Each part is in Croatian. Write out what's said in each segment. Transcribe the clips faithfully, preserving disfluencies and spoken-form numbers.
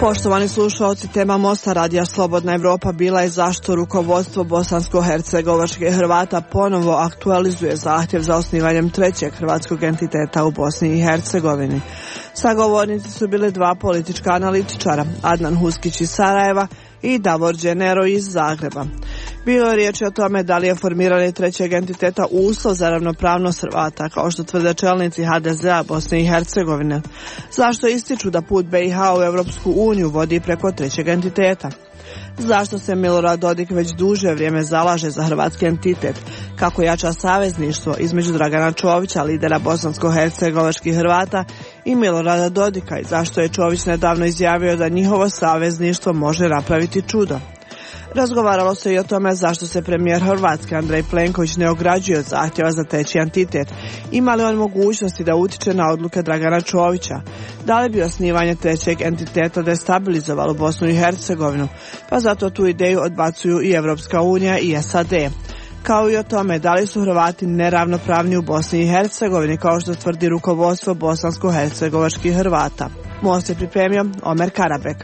Poštovani slušalci, tema Mosta radija Slobodna Evropa bila je zašto rukovodstvo bosansko-hercegovačkih Hrvata ponovo aktualizuje zahtjev za osnivanjem trećeg hrvatskog entiteta u Bosni i Hercegovini. Sagovornici su bili dva politička analitičara, Adnan Huskić iz Sarajeva i Davor Đenero iz Zagreba. Bilo je riječi o tome da li je formiranje trećeg entiteta uslov za ravnopravnost Hrvata, kao što tvrde čelnici ha de zea Bosne i Hercegovine. Zašto ističu da put be i ha u Europsku uniju vodi preko trećeg entiteta? Zašto se Milorad Dodik već duže vrijeme zalaže za hrvatski entitet? Kako jača savezništvo između Dragana Čovića, lidera bosansko-hercegovačkih Hrvata, i Milorada Dodika, i zašto je Čović nedavno izjavio da njihovo savezništvo može napraviti čudo? Razgovaralo se i o tome zašto se premijer Hrvatske Andrej Plenković ne ograđuje od zahtjeva za treći entitet. Ima li on mogućnosti da utiče na odluke Dragana Čovića? Da li bi osnivanje trećeg entiteta destabilizovalo Bosnu i Hercegovinu? Pa zato tu ideju odbacuju i Evropska unija i es a de. Kao i o tome da li su Hrvati neravnopravni u Bosni i Hercegovini, kao što tvrdi rukovodstvo bosansko-hercegovačkih Hrvata. Most je pripremio Omer Karabek.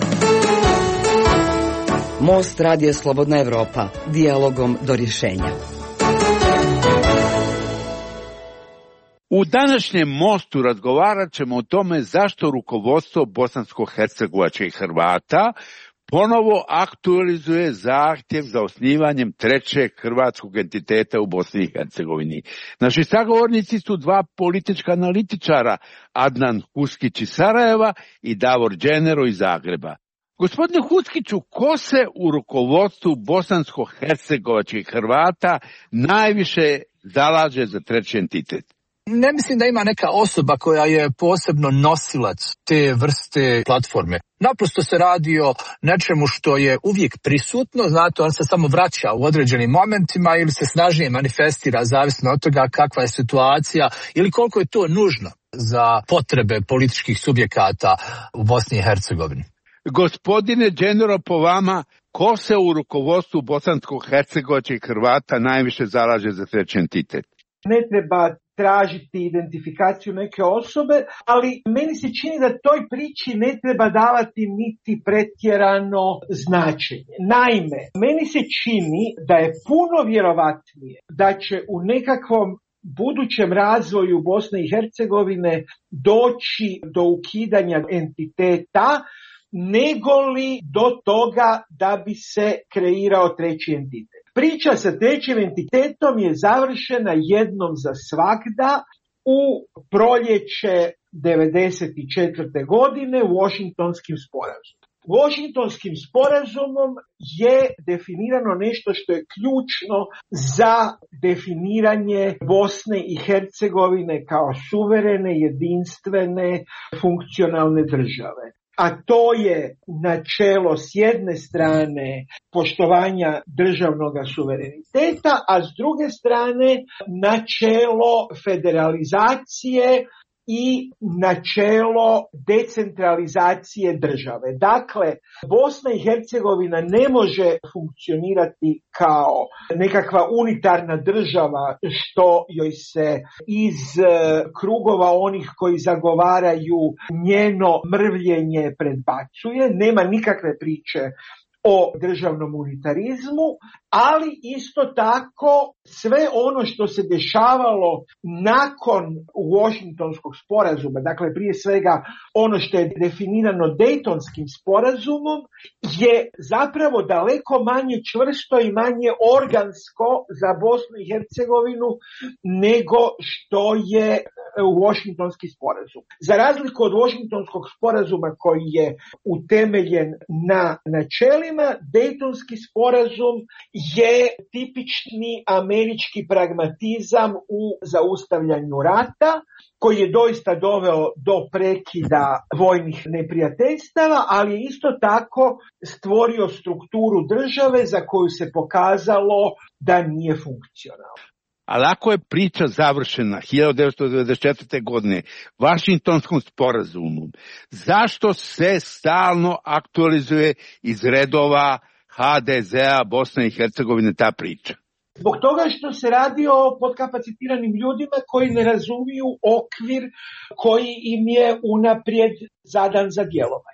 Most radije Slobodna Evropa, dijalogom do rješenja. U današnjem Mostu razgovarat ćemo o tome zašto rukovodstvo bosansko-hercegovačkih Hrvata ponovo aktualizuje zahtjev za osnivanjem trećeg hrvatskog entiteta u Bosni i Hercegovini. Naši sagovornici su dva politička analitičara, Adnan Huskić iz Sarajeva i Davor Đenero iz Zagreba. Gospodine Huskiću, ko se u rukovodstvu bosansko-hercegovačkih Hrvata najviše zalaže za treći entitet? Ne mislim da ima neka osoba koja je posebno nosilac te vrste platforme. Naprosto se radi o nečemu što je uvijek prisutno, znate, on se samo vraća u određenim momentima ili se snažnije manifestira, zavisno od toga kakva je situacija ili koliko je to nužno za potrebe političkih subjekata u Bosni i Hercegovini. Gospodine Đenero, po vama, ko se u rukovodstvu bosansko-hercegovačkih Hrvata najviše zalaže za treći entitet? Ne treba tražiti identifikaciju neke osobe, ali meni se čini da toj priči ne treba davati niti pretjerano značenje. Naime, meni se čini da je puno vjerovatnije da će u nekakvom budućem razvoju Bosne i Hercegovine doći do ukidanja entiteta, negoli do toga da bi se kreirao treći entitet. Priča sa trećim entitetom je završena jednom za svagda u proljeće devedeset četvrte godine Washingtonskim sporazumom. Washingtonskim sporazumom je definirano nešto što je ključno za definiranje Bosne i Hercegovine kao suverene, jedinstvene, funkcionalne države. A to je načelo s jedne strane poštovanja državnog suvereniteta, a s druge strane načelo federalizacije i načelo decentralizacije države. Dakle, Bosna i Hercegovina ne može funkcionirati kao nekakva unitarna država što joj se iz krugova onih koji zagovaraju njeno mrvljenje predbacuje. Nema nikakve priče o državnom unitarizmu, ali isto tako sve ono što se dešavalo nakon Washingtonskog sporazuma, dakle prije svega ono što je definirano Dejtonskim sporazumom, je zapravo daleko manje čvrsto i manje organsko za Bosnu i Hercegovinu nego što je Washingtonski sporazum. Za razliku od Washingtonskog sporazuma koji je utemeljen na načelima, Dejtonski sporazum je tipični američki pragmatizam u zaustavljanju rata, koji je doista doveo do prekida vojnih neprijateljstava, ali je isto tako stvorio strukturu države za koju se pokazalo da nije funkcionalna. Ali ako je priča završena hiljadu devetsto devedeset četvrte. godine Vašingtonskom sporazumom, zašto se stalno aktualizuje iz redova ha de zea Bosne i Hercegovine ta priča? Zbog toga što se radi o podkapacitiranim ljudima koji ne razumiju okvir koji im je unaprijed zadan za djelovanje.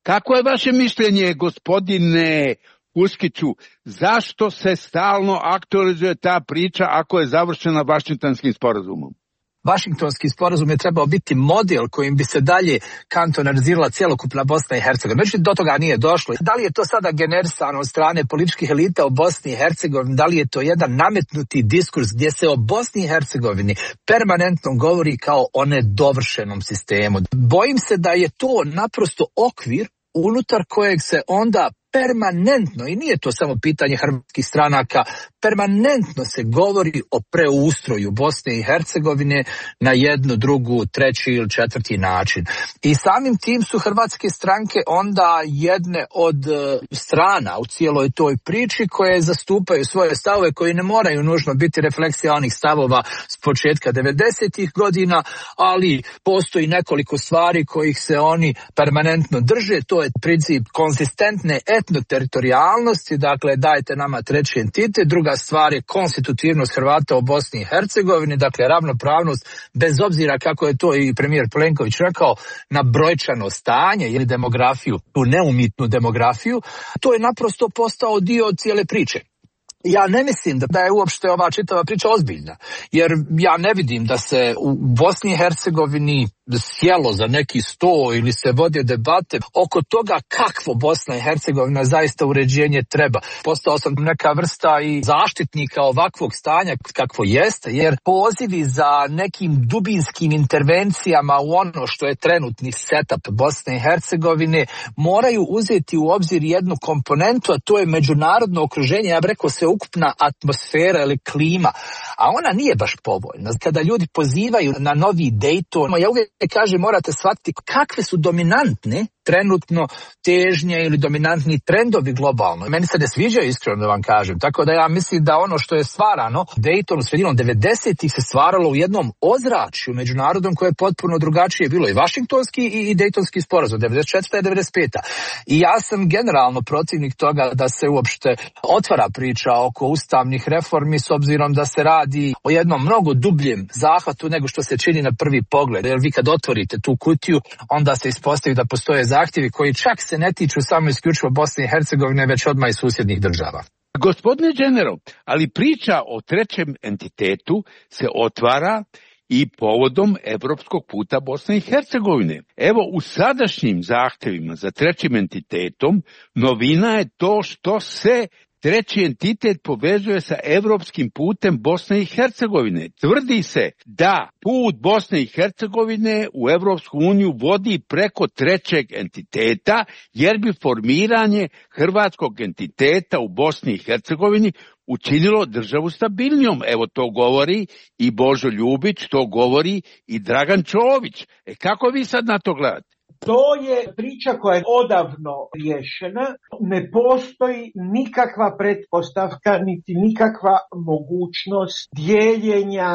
Kako je vaše mišljenje, gospodine Uskiću, zašto se stalno aktualizuje ta priča ako je završena Vašingtonskim sporazumom? Vašingtonski sporazum je trebao biti model kojim bi se dalje kantonalizirala cjelokupna Bosna i Hercegovina. Međutim, do toga nije došlo. Da li je to sada generisano od strane političkih elita u Bosni i Hercegovini? Da li je to jedan nametnuti diskurs gdje se o Bosni i Hercegovini permanentno govori kao o nedovršenom sistemu? Bojim se da je to naprosto okvir unutar kojeg se onda permanentno, i nije to samo pitanje hrvatskih stranaka, permanentno se govori o preustroju Bosne i Hercegovine na jednu, drugu, treći ili četvrti način. I samim tim su hrvatske stranke onda jedne od strana u cijeloj toj priči koje zastupaju svoje stavove koji ne moraju nužno biti refleksija onih stavova s početka devedesetih godina, ali postoji nekoliko stvari kojih se oni permanentno drže. To je princip konzistentne etnoteritorijalnosti, dakle dajte nama treći entitet. Druga stvar je konstitutivnost Hrvata u Bosni i Hercegovini, dakle ravnopravnost, bez obzira kako je to i premijer Plenković rekao, na brojčano stanje ili demografiju, tu neumitnu demografiju. To je naprosto postao dio cijele priče. Ja ne mislim da je uopšte ova čitava priča ozbiljna, jer ja ne vidim da se u Bosni i Hercegovini sjelo za neki sto ili se vode debate oko toga kakvo Bosna i Hercegovina zaista uređenje treba. Postao sam neka vrsta i zaštitnika ovakvog stanja kakvo jeste, jer pozivi za nekim dubinskim intervencijama u ono što je trenutni setup Bosne i Hercegovine moraju uzeti u obzir jednu komponentu, a to je međunarodno okruženje, ja bih rekao se ukupna atmosfera ili klima, a ona nije baš povoljna. Kada ljudi pozivaju na novi Dayton, ja uvijek kažem, morate shvatiti kakve su dominantne trenutno težnje ili dominantni trendovi globalno. Meni se ne sviđaju, iskreno da vam kažem. Tako da ja mislim da ono što je stvarano Dayton u sredinom devedesetih se stvaralo u jednom ozračju međunarodnom koje je potpuno drugačije bilo i Vašingtonski i, i Daytonski sporazum devedeset četvrta i devedeset peta. I ja sam generalno protivnik toga da se uopšte otvara priča oko ustavnih reformi s obzirom da se radi o jednom mnogo dubljem zahvatu nego što se čini na prvi pogled. Jer vi kad otvorite tu kutiju, onda se ispostavi da postoje zahtjevi koji čak se ne tiču samo isključivo Bosne i Hercegovine, već odmah i susjednih država. Gospodine General, ali priča o trećem entitetu se otvara i povodom evropskog puta Bosne i Hercegovine. Evo, u sadašnjim zahtjevima za trećim entitetom novina je to što se treći entitet povezuje sa evropskim putem Bosne i Hercegovine. Tvrdi se da put Bosne i Hercegovine u Evropsku uniju vodi preko trećeg entiteta, jer bi formiranje hrvatskog entiteta u Bosni i Hercegovini učinilo državu stabilnijom. Evo, to govori i Božo Ljubić, to govori i Dragan Čović. E kako vi sad na to gledate? To je priča koja je odavno riješena. Ne postoji nikakva pretpostavka, niti nikakva mogućnost dijeljenja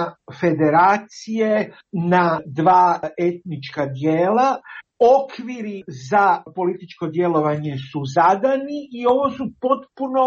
federacije na dva etnička dijela. Okviri za političko djelovanje su zadani i ovo su potpuno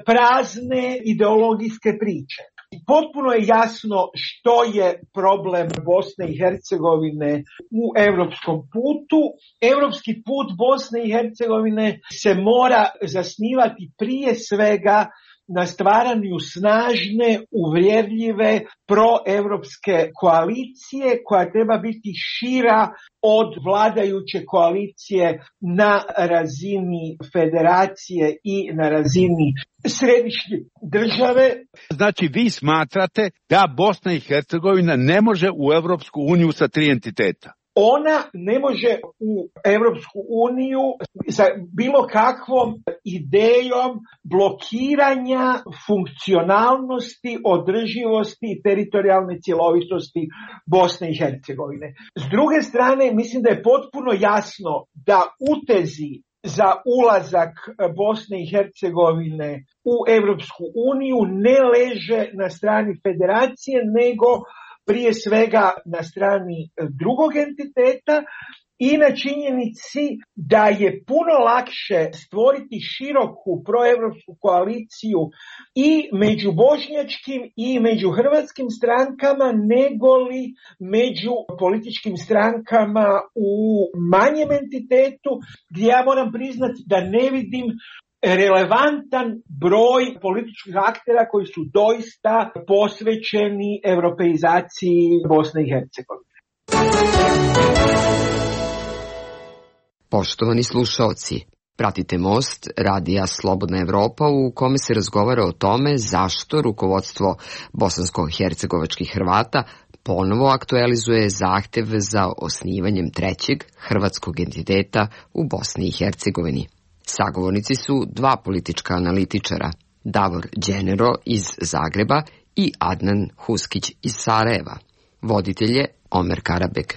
prazne ideologijske priče. Potpuno je jasno što je problem Bosne i Hercegovine u europskom putu. Europski put Bosne i Hercegovine se mora zasnivati prije svega na stvaranju snažne, uvjerljive, proevropske koalicije koja treba biti šira od vladajuće koalicije na razini federacije i na razini središnje države. Znači, vi smatrate da Bosna i Hercegovina ne može u Evropsku uniju sa tri entiteta? Ona ne može u Europsku uniju sa bilo kakvom idejom blokiranja funkcionalnosti, održivosti i teritorijalne cjelovitosti Bosne i Hercegovine. S druge strane, mislim da je potpuno jasno da utezi za ulazak Bosne i Hercegovine u Europsku uniju ne leže na strani federacije, nego prije svega na strani drugog entiteta i na činjenici da je puno lakše stvoriti široku proevropsku koaliciju i među bošnjačkim i među hrvatskim strankama nego li među političkim strankama u manjem entitetu, gdje ja moram priznati da ne vidim relevantan broj političkih aktera koji su doista posvećeni europeizaciji Bosne i Hercegovine. Poštovani slušaoci, pratite Most radija Slobodna Evropa u kome se razgovara o tome zašto rukovodstvo bosansko-hercegovačkih Hrvata ponovo aktualizuje zahtev za osnivanjem trećeg hrvatskog entiteta u Bosni i Hercegovini. Sagovornici su dva politička analitičara, Davor Đenero iz Zagreba i Adnan Huskić iz Sarajeva. Voditelj je Omer Karabek.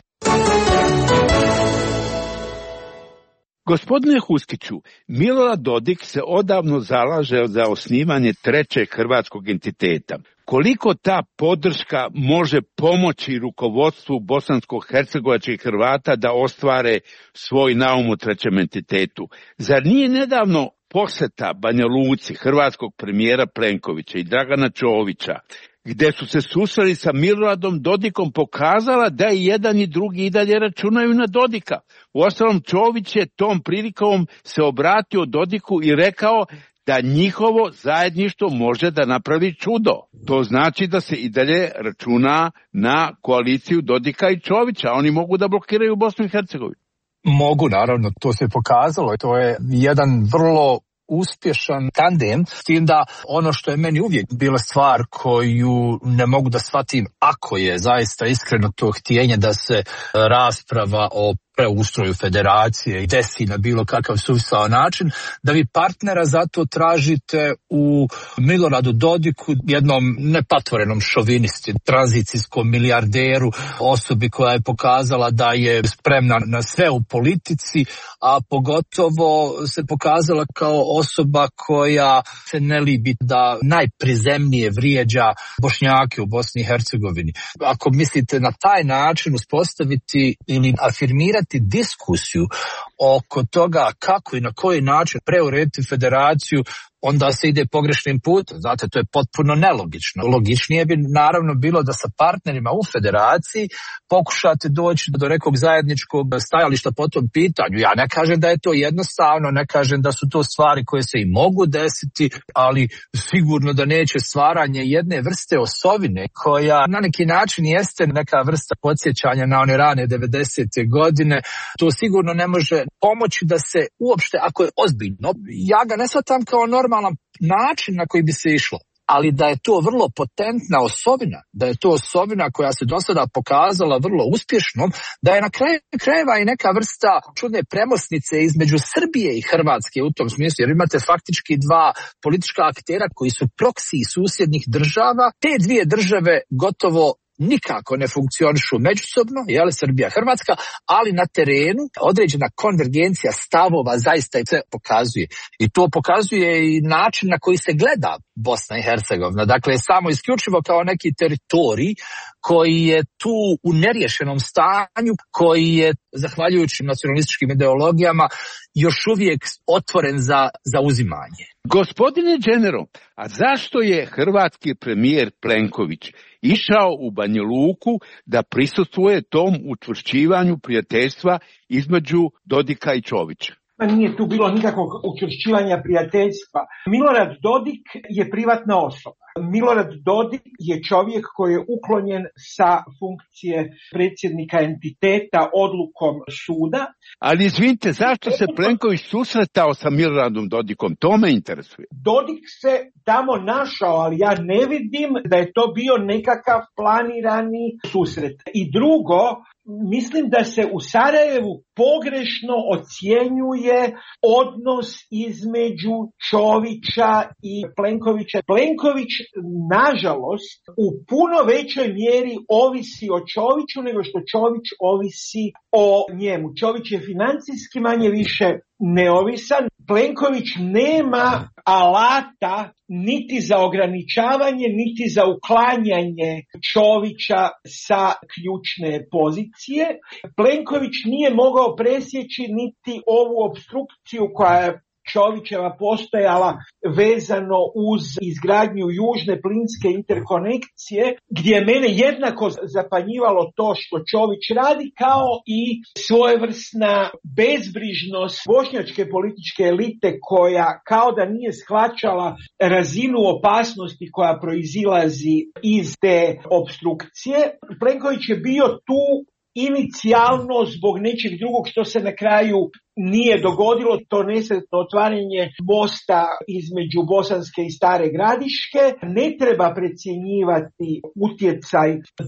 Gospodine Huskiću, Milorad Dodik se odavno zalaže za osnivanje trećeg hrvatskog entiteta. Koliko ta podrška može pomoći rukovodstvu bosansko-hercegovačkih Hrvata da ostvare svoj naum u trećem entitetu? Zar nije nedavno poseta Banja Luci hrvatskog premijera Plenkovića i Dragana Čovića, gdje su se susreli sa Miloradom Dodikom, pokazala da i jedan i drugi i dalje računaju na Dodika? Uostalom, Čović je tom prilikom se obratio Dodiku i rekao da njihovo zajedništvo može da napravi čudo. To znači da se i dalje računa na koaliciju Dodika i Čovića. Oni mogu da blokiraju Bosnu i Hercegovinu. Mogu, naravno, to se pokazalo. To je jedan vrlo uspješan tandem, s tim da ono što je meni uvijek bila stvar koju ne mogu da shvatim, ako je zaista iskreno to htjenje da se rasprava o preustroju federacije desi na bilo kakav suvisao način, da vi partnera zato tražite u Miloradu Dodiku, jednom nepatvorenom šovinisti, tranzicijskom milijarderu, osobi koja je pokazala da je spremna na sve u politici, a pogotovo se pokazala kao osoba koja se ne libi da najprizemnije vrijeđa Bošnjake u Bosni i Hercegovini. Ako mislite na taj način uspostaviti ili afirmirati diskusiju oko toga kako i na koji način preurediti federaciju, onda se ide pogrešnim putem. Znate, to je potpuno nelogično. Logičnije bi naravno bilo da sa partnerima u federaciji pokušate doći do nekog zajedničkog stajališta po tom pitanju. Ja ne kažem da je to jednostavno, ne kažem da su to stvari koje se i mogu desiti, ali sigurno da neće stvaranje jedne vrste osovine koja na neki način jeste neka vrsta podsjećanja na one rane devedesete godine. To sigurno ne može pomoći da se uopšte, ako je ozbiljno, ja ga ne shvatam kao normalan način na koji bi se išlo, ali da je to vrlo potentna osovina, da je to osovina koja se do sada pokazala vrlo uspješnom, da je na kraju krajeva i neka vrsta čudne premosnice između Srbije i Hrvatske u tom smislu, jer imate faktički dva politička aktera koji su proksi susjednih država. Te dvije države gotovo nikako ne funkcionišu međusobno, jel, Srbija, Hrvatska, ali na terenu određena konvergencija stavova zaista se pokazuje. I to pokazuje i način na koji se gleda Bosna i Hercegovina. Dakle, samo isključivo kao neki teritorij koji je tu u neriješenom stanju, koji je, zahvaljujući nacionalističkim ideologijama, još uvijek otvoren za, za uzimanje. Gospodine Đenero, a zašto je hrvatski premijer Plenković išao u Banja Luku da prisustvuje tom učvršćivanju prijateljstva između Dodika i Čovića? Pa nije tu bilo nikakvog učvršćivanja prijateljstva. Milorad Dodik je privatna osoba. Milorad Dodik je čovjek koji je uklonjen sa funkcije predsjednika entiteta odlukom suda. Ali izvinite, zašto se Plenković susretao sa Miloradom Dodikom? To me interesuje. Dodik se tamo našao, ali ja ne vidim da je to bio nekakav planirani susret. I drugo, mislim da se u Sarajevu pogrešno ocjenjuje odnos između Čovića i Plenkovića. Plenković, nažalost, u puno većoj mjeri ovisi o Čoviću nego što Čović ovisi o njemu. Čović je financijski manje više neovisan. Plenković nema alata niti za ograničavanje, niti za uklanjanje Čovića sa ključne pozicije. Plenković nije mogao presjeći niti ovu opstrukciju koja je Čovićeva postojala vezano uz izgradnju južne plinske interkonekcije, gdje je mene jednako zapanjivalo to što Čović radi, kao i svojevrsna bezbrižnost bošnjačke političke elite koja kao da nije shvaćala razinu opasnosti koja proizilazi iz te opstrukcije. Plenković je bio tu inicijalno zbog nečeg drugog što se na kraju nije dogodilo, to nesretno otvaranje mosta između Bosanske i Stare Gradiške. Ne treba precjenjivati utjecaj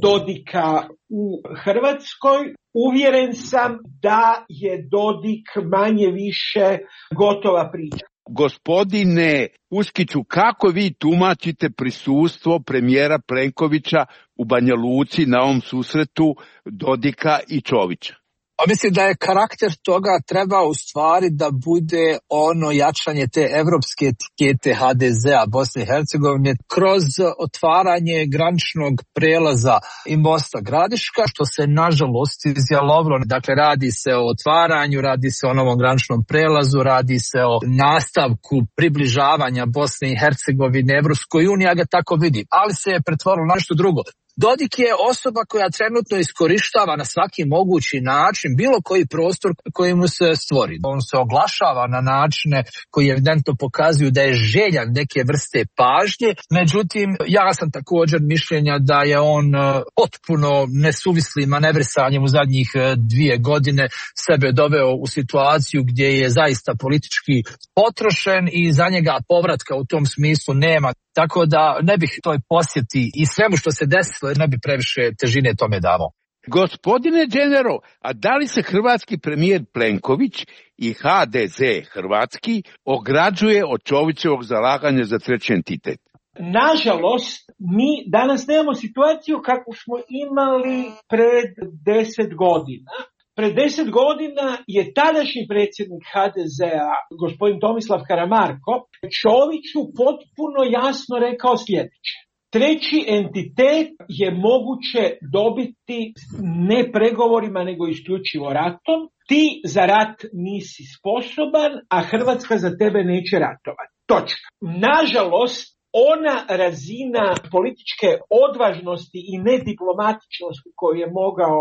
Dodika u Hrvatskoj. Uvjeren sam da je Dodik manje više gotova priča. Gospodine Uskiću, kako vi tumačite prisustvo premijera Plenkovića u Banja Luci na ovom susretu Dodika i Čovića? A mislim da je karakter toga treba u stvari da bude ono jačanje te evropske etikete ha de zea Bosne i Hercegovine kroz otvaranje graničnog prelaza i mosta Gradiška, što se nažalost izjalovilo. Dakle, radi se o otvaranju, radi se o novom graničnom prelazu, radi se o nastavku približavanja Bosne i Hercegovine Evropskoj uniji, ja ga tako vidim. Ali se je pretvorilo na nešto drugo. Dodik je osoba koja trenutno iskorištava na svaki mogući način bilo koji prostor koji mu se stvori. On se oglašava na načine koji evidentno pokazuju da je željan neke vrste pažnje. Međutim, ja sam također mišljenja da je on potpuno nesuvislim manevrisanjem u zadnjih dvije godine sebe doveo u situaciju gdje je zaista politički potrošen i za njega povratka u tom smislu nema. Tako da ne bih toj posjeti i svemu što se desilo ne bi previše težine tome davao. Gospodine Dženero, a da li se hrvatski premijer Plenković i ha de ze hrvatski ograđuje od Čovićevog zalaganja za treći entitet? Nažalost, mi danas nemamo situaciju kakvu smo imali pred deset godina. Pred deset godina je tadašnji predsjednik ha de zea, gospodin Tomislav Karamarko, Čoviću potpuno jasno rekao sljedeće. Treći entitet je moguće dobiti ne pregovorima, nego isključivo ratom. Ti za rat nisi sposoban, a Hrvatska za tebe neće ratovati. Točka. Nažalost, ona razina političke odvažnosti i nediplomatičnosti koju je mogao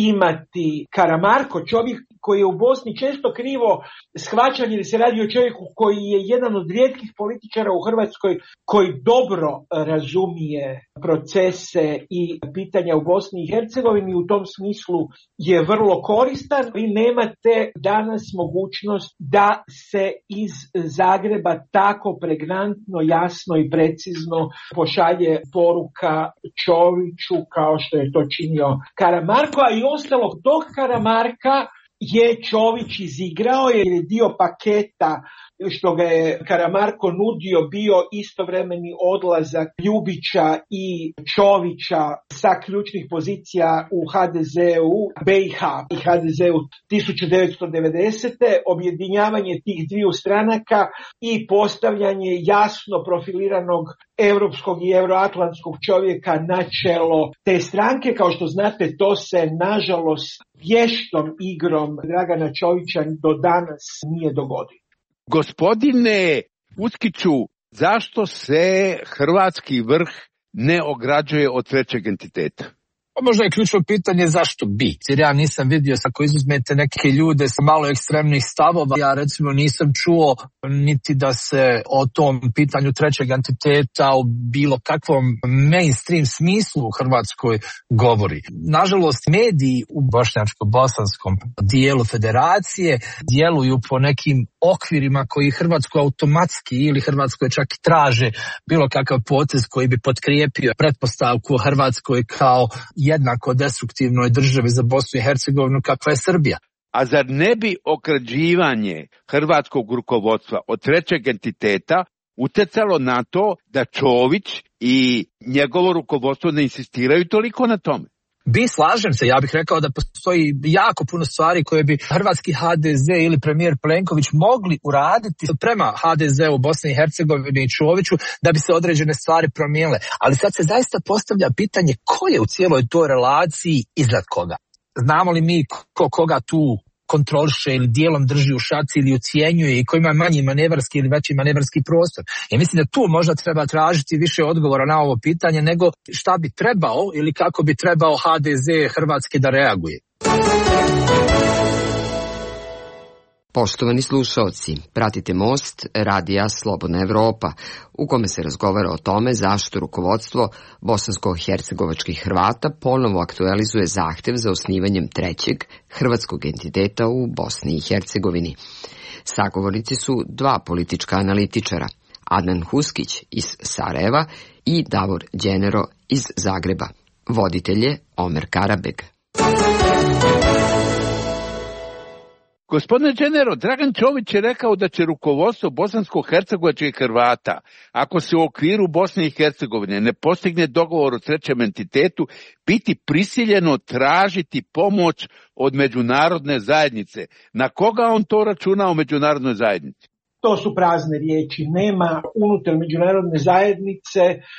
imati Karamarko, čovjek koji je u Bosni često krivo shvaćan jer se radi o čovjeku koji je jedan od rijetkih političara u Hrvatskoj koji dobro razumije procese i pitanja u Bosni i Hercegovini, u tom smislu je vrlo koristan. Vi nemate danas mogućnost da se iz Zagreba tako pregnantno, jasno i precizno pošalje poruka Čoviću kao što je to činio Karamarko, a i ostalo tog Karamarka je Čović izigrao jer je dio paketa što ga je Karamarko nudio bio istovremeni odlazak Ljubića i Čovića sa ključnih pozicija u ha de zeu be i ha i ha de zeu tisuću devetsto devedesete. Objedinjavanje tih dviju stranaka i postavljanje jasno profiliranog europskog i euroatlantskog čovjeka na čelo te stranke. Kao što znate, to se nažalost vještom igrom Dragana Čovića do danas nije dogodilo. Gospodine Uskiću, zašto se hrvatski vrh ne ograđuje od trećeg entiteta? Možda je ključno pitanje zašto bi. Jer ja nisam vidio, ako izuzmete neke ljude sa malo ekstremnih stavova, ja recimo nisam čuo niti da se o tom pitanju trećeg entiteta u bilo kakvom mainstream smislu u Hrvatskoj govori. Nažalost, mediji u bošnjačko-bosanskom dijelu federacije djeluju po nekim okvirima koji Hrvatskoj automatski ili Hrvatskoj čak i traže bilo kakav potez koji bi potkrijepio pretpostavku o Hrvatskoj kao jednako destruktivnoj državi za Bosnu i Hercegovinu kakva je Srbija. A zar ne bi ograđivanje hrvatskog rukovodstva od trećeg entiteta utjecalo na to da Čović i njegovo rukovodstvo ne insistiraju toliko na tome? Bi, slažem se, ja bih rekao da postoji jako puno stvari koje bi hrvatski ha de ze ili premijer Plenković mogli uraditi prema ha de ze u Bosni i Hercegovini i Čoviću da bi se određene stvari promijenile. Ali sad se zaista postavlja pitanje ko je u cijeloj toj relaciji iznad koga. Znamo li mi ko koga tu kontroliše ili dijelom drži u šaci ili ocjenjuje i ko ima manji manevarski ili veći manevarski prostor. Ja mislim da tu možda treba tražiti više odgovora na ovo pitanje nego šta bi trebao ili kako bi trebao ha de ze Hrvatske da reaguje. Poštovani slušaoci, pratite Most radija Slobodna Evropa, u kome se razgovara o tome zašto rukovodstvo bosansko-hercegovačkih Hrvata ponovo aktualizuje zahtev za osnivanjem trećeg hrvatskog entiteta u Bosni i Hercegovini. Sagovornici su dva politička analitičara, Adnan Huskić iz Sarajeva i Davor Đenero iz Zagreba. Voditelj je Omer Karabeg. Gospodine Đenero, Dragan Čović je rekao da će rukovodstvo bosansko-hercegovačkih Hrvata, ako se u okviru Bosne i Hercegovine ne postigne dogovor o trećem entitetu, biti prisiljeno tražiti pomoć od međunarodne zajednice. Na koga on to računa u međunarodnoj zajednici? To su prazne riječi. Nema unutar međunarodne zajednice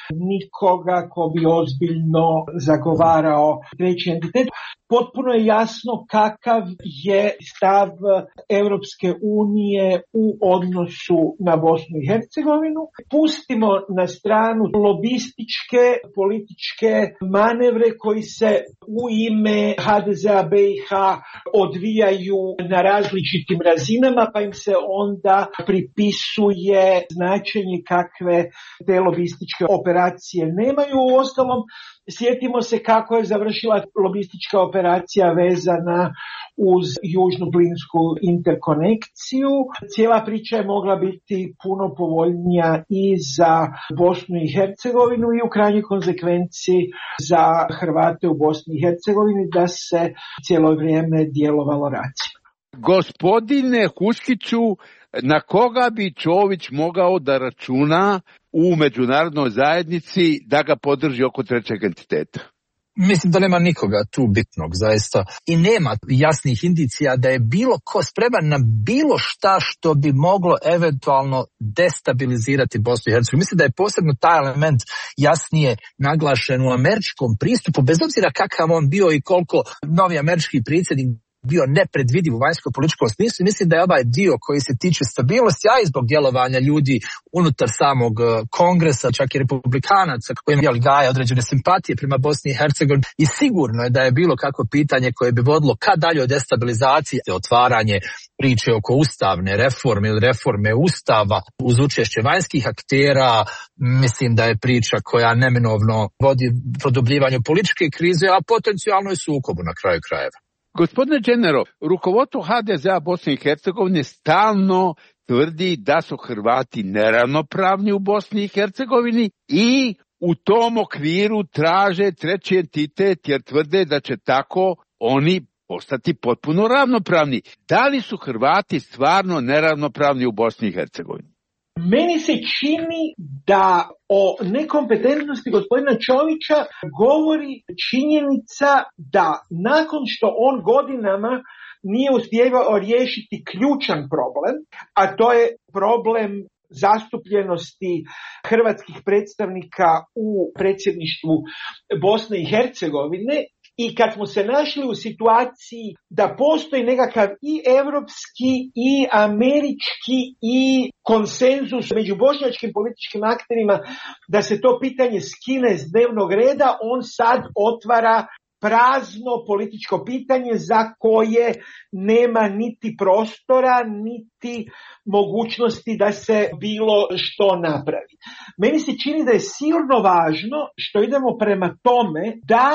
nikoga ko bi ozbiljno zagovarao treći entitet. Potpuno je jasno kakav je stav Europske unije u odnosu na Bosnu i Hercegovinu. Pustimo na stranu lobističke političke manevre koji se u ime ha de zea be i ha odvijaju na različitim razinama, pa im se onda pripisuje značenje kakve te lobističke operacije nemaju. Uostalom, sjetimo se kako je završila lobistička operacija vezana uz južnu plinsku interkonekciju. Cijela priča je mogla biti puno povoljnija i za Bosnu i Hercegovinu i u krajnjoj konsekvenciji za Hrvate u Bosni i Hercegovini da se cijelo vrijeme djelovalo racionalno. Gospodine Huskiću, na koga bi Čović mogao da računa u međunarodnoj zajednici da ga podrži oko trećeg entiteta? Mislim da nema nikoga tu bitnog, zaista. I nema jasnih indicija da je bilo ko spreman na bilo šta što bi moglo eventualno destabilizirati Bosnu i Hercegovinu. Mislim da je posebno taj element jasnije naglašen u američkom pristupu, bez obzira kakav on bio i koliko novi američki predsjednik bio nepredvidiv u vanjsko-političkom smislu. Mislim da je ovaj dio koji se tiče stabilnosti, a i zbog djelovanja ljudi unutar samog kongresa, čak i republikanaca koji imali gaje određene simpatije prema Bosni i Hercegovini, i sigurno je da je bilo kako pitanje koje bi vodilo ka dalje od destabilizacije, otvaranje priče oko ustavne reforme ili reforme ustava uz učešće vanjskih aktera. Mislim da je priča koja neminovno vodi produbljivanju političke krize, a potencijalno i sukobu na kraju krajeva. Gospodine Đenero, rukovodstvo ha de zea Bosne i Hercegovine stalno tvrdi da su Hrvati neravnopravni u Bosni i Hercegovini i u tom okviru traže treći entitet jer tvrde da će tako oni postati potpuno ravnopravni. Da li su Hrvati stvarno neravnopravni u Bosni i Hercegovini? Meni se čini da o nekompetentnosti gospodina Čovića govori činjenica da nakon što on godinama nije uspijevao riješiti ključan problem, a to je problem zastupljenosti hrvatskih predstavnika u predsjedništvu Bosne i Hercegovine, i kad smo se našli u situaciji da postoji nekakav i europski i američki i konsenzus među bošnjačkim političkim akterima da se to pitanje skine s dnevnog reda, on sad otvara prazno političko pitanje za koje nema niti prostora, niti mogućnosti da se bilo što napravi. Meni se čini da je silno važno što idemo prema tome da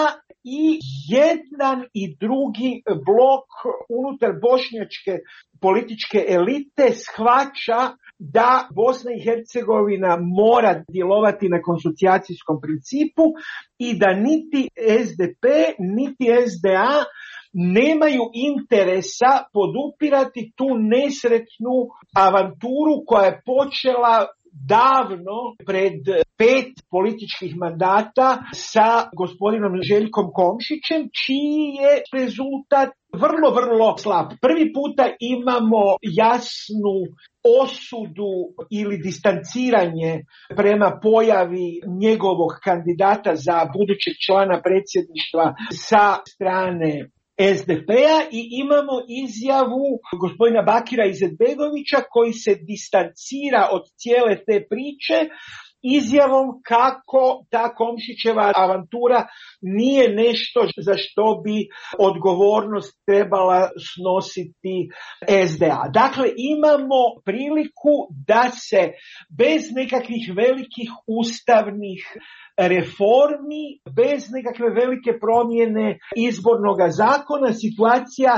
i jedan i drugi blok unutar bošnjačke političke elite shvaća da Bosna i Hercegovina mora djelovati na konsocijacijskom principu i da niti es de pe niti es de a nemaju interesa podupirati tu nesretnu avanturu koja je počela davno pred pet političkih mandata sa gospodinom Željkom Komšićem, čiji je rezultat vrlo, vrlo slab. Prvi puta imamo jasnu osudu ili distanciranje prema pojavi njegovog kandidata za budućeg člana predsjedništva sa strane es de pe-a i imamo izjavu gospodina Bakira Izetbegovića koji se distancira od cijele te priče izjavom kako ta Komšićeva avantura nije nešto za što bi odgovornost trebala snositi es de a. Dakle, imamo priliku da se bez nekakvih velikih ustavnih reformi, bez nekakve velike promjene izbornog zakona, situacija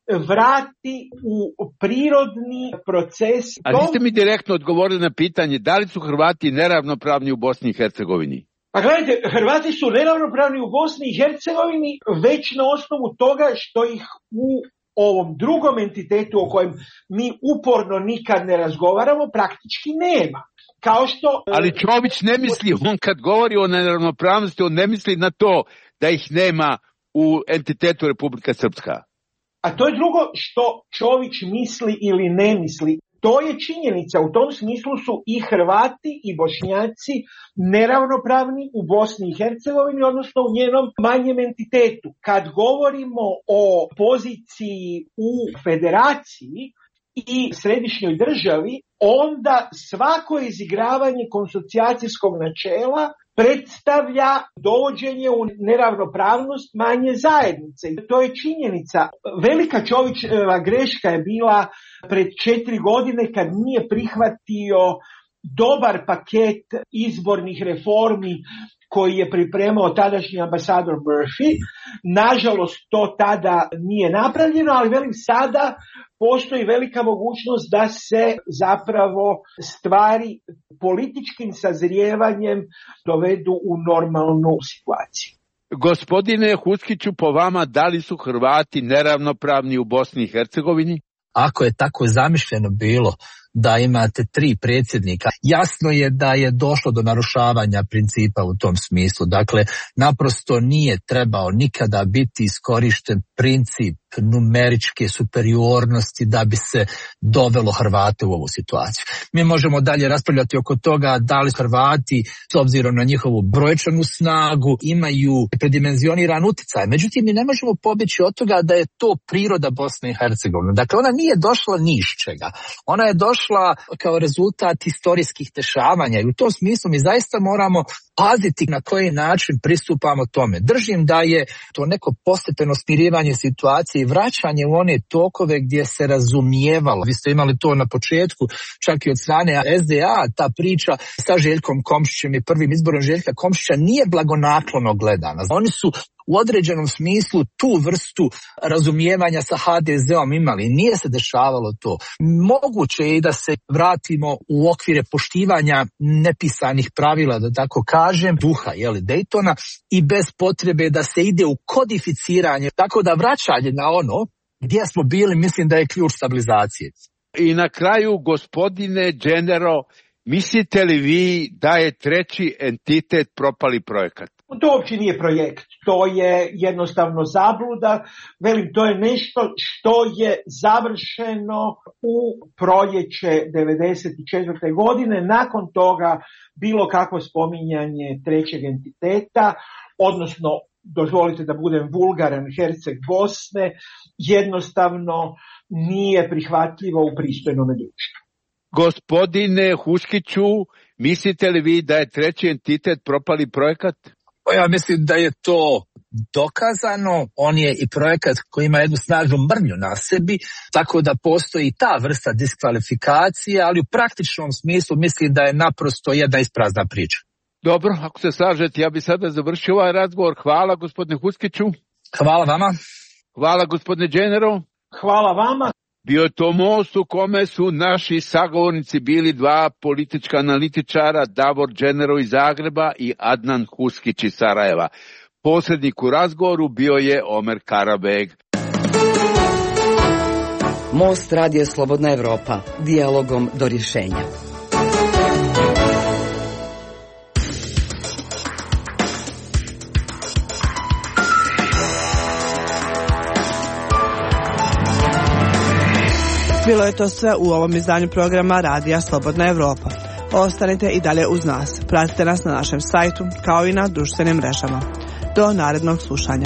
vrati u prirodni proces. A niste mi direktno odgovorili na pitanje da li su Hrvati neravnopravni u Bosni i Hercegovini? Pa gledajte, Hrvati su neravnopravni u Bosni i Hercegovini već na osnovu toga što ih u ovom drugom entitetu o kojem mi uporno nikad ne razgovaramo praktički nema. Kao što, ali Čović ne misli, on kad govori o neravnopravnosti, on ne misli na to da ih nema u entitetu Republika Srpska. A to je drugo što Čović misli ili ne misli. To je činjenica. U tom smislu su i Hrvati i Bošnjaci neravnopravni u Bosni i Hercegovini, odnosno u njenom manjem entitetu. Kad govorimo o poziciji u federaciji i središnjoj državi, onda svako izigravanje konsocijacijskog načela predstavlja dovođenje u neravnopravnost manje zajednice. I to je činjenica. Velika Čovićeva greška je bila pred četiri godine kad nije prihvatio dobar paket izbornih reformi koji je pripremao tadašnji ambasador Murphy. Nažalost, to tada nije napravljeno, ali velim sada postoji velika mogućnost da se zapravo stvari političkim sazrijevanjem dovedu u normalnu situaciju. Gospodine Huskiću, po vama, da li su Hrvati neravnopravni u Bosni i Hercegovini? Ako je tako zamišljeno bilo da imate tri predsjednika, jasno je da je došlo do narušavanja principa u tom smislu. Dakle, naprosto nije trebao nikada biti iskorišten princip numeričke superiornosti da bi se dovelo Hrvate u ovu situaciju. Mi možemo dalje raspravljati oko toga da li Hrvati, s obzirom na njihovu brojčanu snagu, imaju predimenzioniran utjecaj. Međutim, mi ne možemo pobjeći od toga da je to priroda Bosne i Hercegovine. Dakle, ona nije došla ni iz čega. Ona je došla kao rezultat historijskih dešavanja i u tom smislu mi zaista moramo paziti na koji način pristupamo tome. Držim da je to neko postepeno smirivanje situacije i vraćanje u one tokove gdje se razumijevalo. Vi ste imali to na početku, čak i od strane es de a, ta priča sa Željkom Komšićem i prvim izborom Željka Komšića nije blagonaklono gledana. Oni su u određenom smislu tu vrstu razumijevanja sa ha de zeom imali. Nije se dešavalo to. Moguće je i da se vratimo u okvire poštivanja nepisanih pravila, da tako kažem, duha jeli, Daytona i bez potrebe da se ide u kodificiranje. Tako da vraćanje na ono gdje smo bili, mislim da je ključ stabilizacije. I na kraju, gospodine Dženero, mislite li vi da je treći entitet propali projekat? To uopće nije projekt, to je jednostavno zabluda. Velim, to je nešto što je završeno u proljeće devedeset četvrte godine. Nakon toga bilo kakvo spominjanje trećeg entiteta, odnosno, dozvolite da budem vulgaran, Herceg Bosne, jednostavno nije prihvatljivo u pristojnom društvu. Gospodine Huskiću, mislite li vi da je treći entitet propali projekat? Ja mislim da je to dokazano, on je i projekat koji ima jednu snažnu mrnju na sebi, tako da postoji ta vrsta diskvalifikacije, ali u praktičnom smislu mislim da je naprosto jedna isprazna priča. Dobro, ako se slažete, ja bih sada završio ovaj razgovor. Hvala gospodine Huskiću. Hvala vama. Hvala gospodine Dženero. Hvala vama. Bio je to most u kome su naši sagovornici bili dva politička analitičara, Davor Dženero iz Zagreba i Adnan Huskić iz Sarajeva. Posrednik u razgovoru bio je Omer Karabeg. Most Radio Slobodna Evropa, dijalogom do rješenja. Bilo je to sve u ovom izdanju programa Radija Slobodna Evropa. Ostanite i dalje uz nas. Pratite nas na našem sajtu kao i na društvenim mrežama. Do narednog slušanja.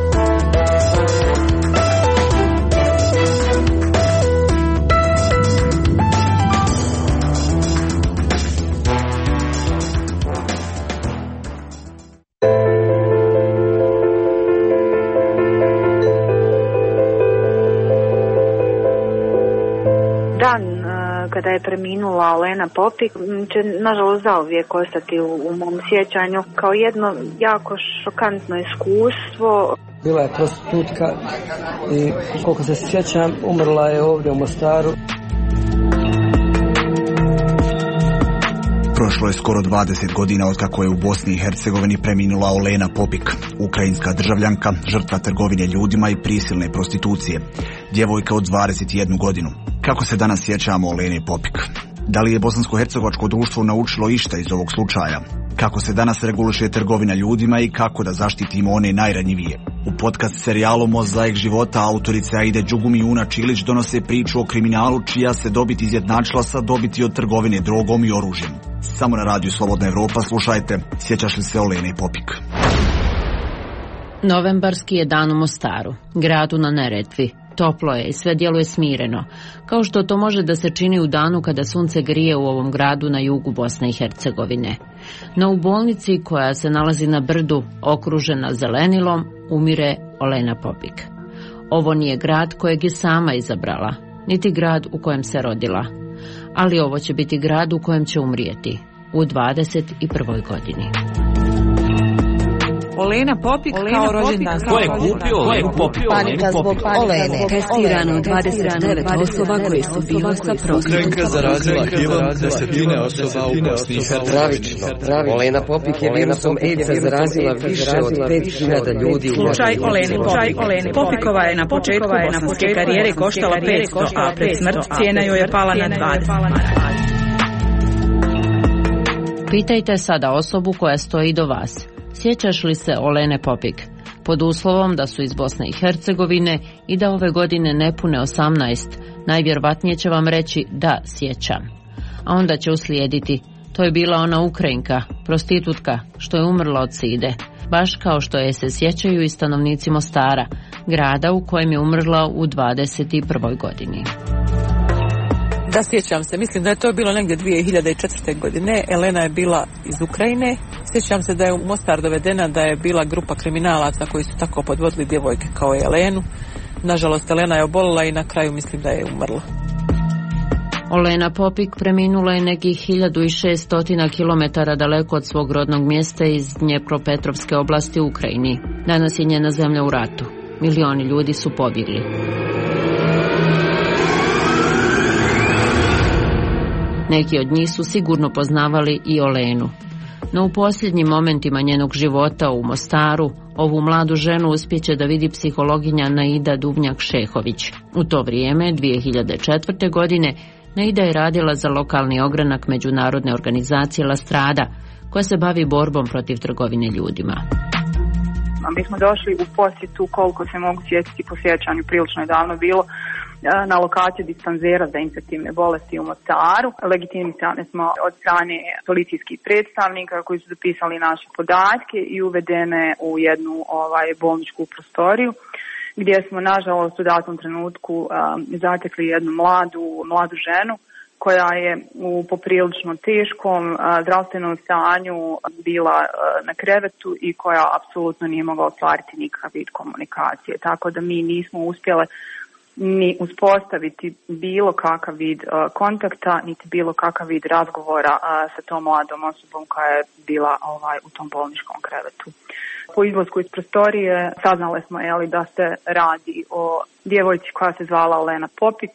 Kada je preminula Olena Popik, će nažalost zauvijek ostati u, u mom sjećanju kao jedno jako šokantno iskustvo. Bila je prostitutka i koliko se sjećam, umrla je ovdje u Mostaru. Prošlo je skoro dvadeset godina od kako je u Bosni i Hercegovini preminula Olena Popik, ukrajinska državljanka, žrtva trgovine ljudima i prisilne prostitucije. Djevojka od dvadeset jednu godinu. Kako se danas sjećamo Olene Popik? Da li je bosansko-hercegovačko društvo naučilo išta iz ovog slučaja? Kako se danas reguliše trgovina ljudima i kako da zaštitimo one najranjivije? U podcast serijalu Mozaik života autorice Aide Đugumi Čilić donose priču o kriminalu čija se dobit izjednačila sa dobiti od trgovine drogom i oružjem. Samo na radiju Slobodna Evropa slušajte Sjećaš li se Olene Popik? Novembarski je dan u Mostaru, gradu na Neretvi. Toplo je i sve djeluje smireno, kao što to može da se čini u danu kada sunce grije u ovom gradu na jugu Bosne i Hercegovine. No u bolnici koja se nalazi na brdu, okružena zelenilom, umire Olena Popik. Ovo nije grad kojeg je sama izabrala, niti grad u kojem se rodila. Ali ovo će biti grad u kojem će umrijeti, u dvadeset prvoj godini. Olena Popik kao rođendan. Ko je kupio Olenu Popik? Panika zbog Olene. Testirano dvadeset devet osoba koje su bile sa prostitutkom. Ukrajinka zarazila hivom desetine osoba u Bosni i Hercegovini. Pravično. Olena Popik je virusom AIDS-a zarazila više od pet hiljada ljudi u Slučaj Olene Popik. Popikova je na početku bosanske karijere koštala petsto, a pred smrt cijena joj je pala na dvadeset. Pitajte sada osobu koja stoji do vas. Sjećaš li se Olene Popik? Pod uslovom da su iz Bosne i Hercegovine i da ove godine ne pune osamnaest, najvjerovatnije će vam reći da sjećam. A onda će uslijediti, to je bila ona Ukrajinka, prostitutka, što je umrla od side, baš kao što je se sjećaju i stanovnici Mostara, grada u kojem je umrla u dvadeset prvoj godini. Da, sjećam se, mislim da je to bilo negdje dvije hiljade četvrte. godine. Elena je bila iz Ukrajine. Sjećam se da je u Mostar dovedena, da je bila grupa kriminalaca koji su tako podvodili djevojke kao Elenu. Nažalost, Elena je obolila i na kraju mislim da je umrla. Olena Popik preminula je nekih hiljadu šesto kilometara daleko od svog rodnog mjesta iz Dnjepropetrovske oblasti u Ukrajini. Danas je njena zemlja u ratu. Milioni ljudi su pobjegli. Neki od njih su sigurno poznavali i Olenu. No u posljednjim momentima njenog života u Mostaru, ovu mladu ženu uspjeće da vidi psihologinja Naida Dubnjak-Šehović. U to vrijeme, dvije hiljade četvrte. godine, Naida je radila za lokalni ogranak međunarodne organizacije La Strada, koja se bavi borbom protiv trgovine ljudima. Mi smo došli u posjetu, koliko se mogu sjetiti po sjećanju, prilično je davno bilo, na lokaciju dispanzera za infektivne bolesti u Mostaru. Legitimisane smo od strane policijskih predstavnika koji su zapisali naše podatke i uvedene u jednu ovaj, bolničku prostoriju, gdje smo nažalost u datom trenutku um, zatekli jednu mladu, mladu ženu koja je u poprilično teškom uh, zdravstvenom stanju bila uh, na krevetu i koja apsolutno nije mogla ostvariti nikakav vid komunikacije. Tako da mi nismo uspjele ni uspostaviti bilo kakav vid uh, kontakta, niti bilo kakav vid razgovora uh, sa tom mladom osobom koja je bila ovaj, u tom bolničkom krevetu. Po izlasku iz prostorije saznali smo jeli, da se radi o djevojci koja se zvala Olena Popik.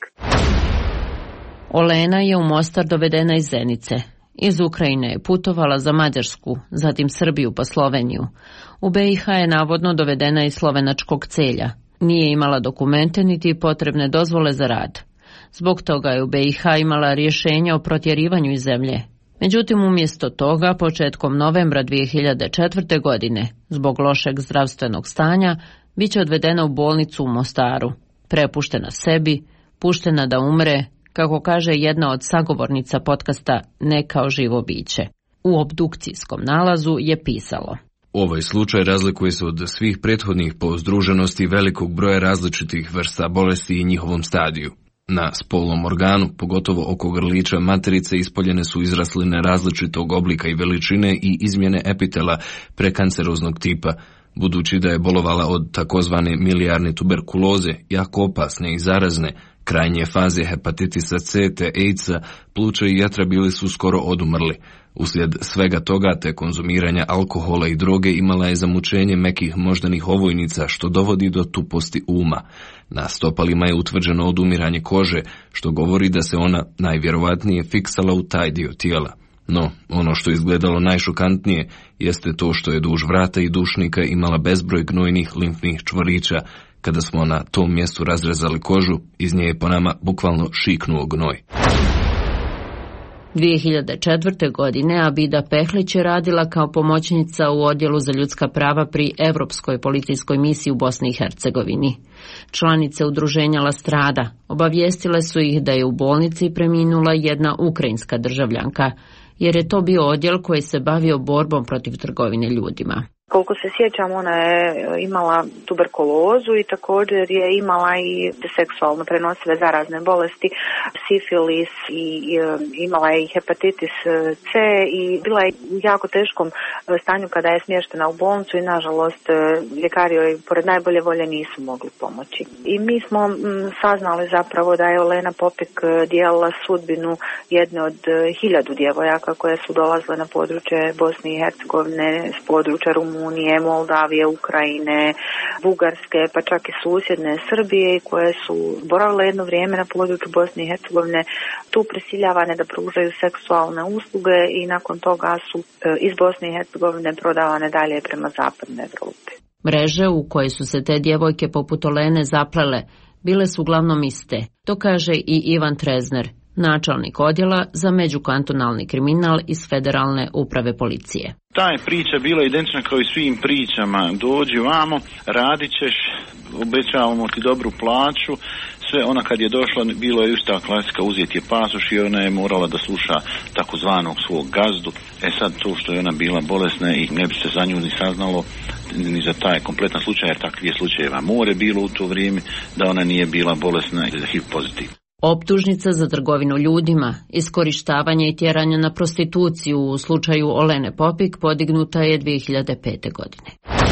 Olena je u Mostar dovedena iz Zenice. Iz Ukrajine je putovala za Mađarsku, zatim Srbiju pa Sloveniju. U B i H je navodno dovedena iz slovenačkog Celja. Nije imala dokumente niti potrebne dozvole za rad. Zbog toga je u B i H imala rješenje o protjerivanju iz zemlje. Međutim, umjesto toga, početkom novembra dvije hiljade četvrte. godine, zbog lošeg zdravstvenog stanja, bit će odvedena u bolnicu u Mostaru, prepuštena sebi, puštena da umre, kako kaže jedna od sagovornica podcasta Ne kao živo biće. U obdukcijskom nalazu je pisalo: Ovaj slučaj razlikuje se od svih prethodnih po združenosti velikog broja različitih vrsta bolesti i njihovom stadiju. Na spolnom organu, pogotovo oko grlića materice, ispoljene su izrasline različitog oblika i veličine i izmjene epitela prekanceroznog tipa, budući da je bolovala od takozvane milijarne tuberkuloze, jako opasne i zarazne, krajnje faze hepatitisa C te AIDS-a, pluća i jetra bili su skoro odumrli. Uslijed svega toga te konzumiranja alkohola i droge imala je zamučenje mekih moždanih ovojnica, što dovodi do tuposti uma. Na stopalima je utvrđeno odumiranje kože, što govori da se ona najvjerovatnije fiksala u taj dio tijela. No, ono što izgledalo najšokantnije jeste to što je duž vrata i dušnika imala bezbroj gnojnih limfnih čvorića. Kada smo na tom mjestu razrezali kožu, iz nje je po nama bukvalno šiknuo gnoj. dvije hiljade četvrte. godine Abida Pehlić je radila kao pomoćnica u Odjelu za ljudska prava pri Europskoj policijskoj misiji u Bosni i Hercegovini. Članice udruženja La Strada obavijestile su ih da je u bolnici preminula jedna ukrajinska državljanka, jer je to bio odjel koji se bavio borbom protiv trgovine ljudima. Koliko se sjećam, ona je imala tuberkulozu i također je imala i seksualno prenosive zarazne bolesti, sifilis i imala je i hepatitis C i bila je u jako teškom stanju kada je smještena u bolnicu i nažalost ljekari joj pored najbolje volje nisu mogli pomoći. I mi smo saznali zapravo da je Olena Popik dijelila sudbinu jedne od hiljadu djevojaka koje su dolazile na područje Bosne i Hercegovine, s područja Rumunije, Unije, Moldavije, Ukrajine, Bugarske, pa čak i susjedne Srbije, koje su boravile jedno vrijeme na području Bosne i Hercegovine, tu prisiljavane da pružaju seksualne usluge i nakon toga su iz Bosne i Hercegovine prodavane dalje prema zapadnoj Evropi. Mreže u koje su se te djevojke poput Olene zaplele bile su uglavnom iste, to kaže i Ivan Trezner, načelnik odjela za međukantonalni kriminal iz Federalne uprave policije. Ta je priča bila identična kao i svim pričama. Dođi vamo, radit ćeš, obećavamo ti dobru plaću. Sve ona kad je došla, bilo je ista klasika, uzeti je pasoš i ona je morala da sluša takozvanog svog gazdu. E sad to što je ona bila bolesna i ne bi se za nju ni saznalo ni za taj kompletan slučaj, jer takvih slučajeva more bilo u to vrijeme da ona nije bila bolesna i H I V pozitivna. Optužnica za trgovinu ljudima, iskorištavanje i tjeranje na prostituciju u slučaju Olene Popik podignuta je dvije hiljade pete. godine.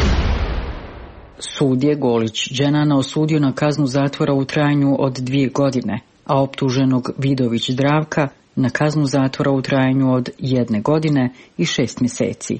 Sud je Golić Dženana osudio na kaznu zatvora u trajanju od dvije godine, a optuženog Vidović Zdravka na kaznu zatvora u trajanju od jedne godine i šest mjeseci.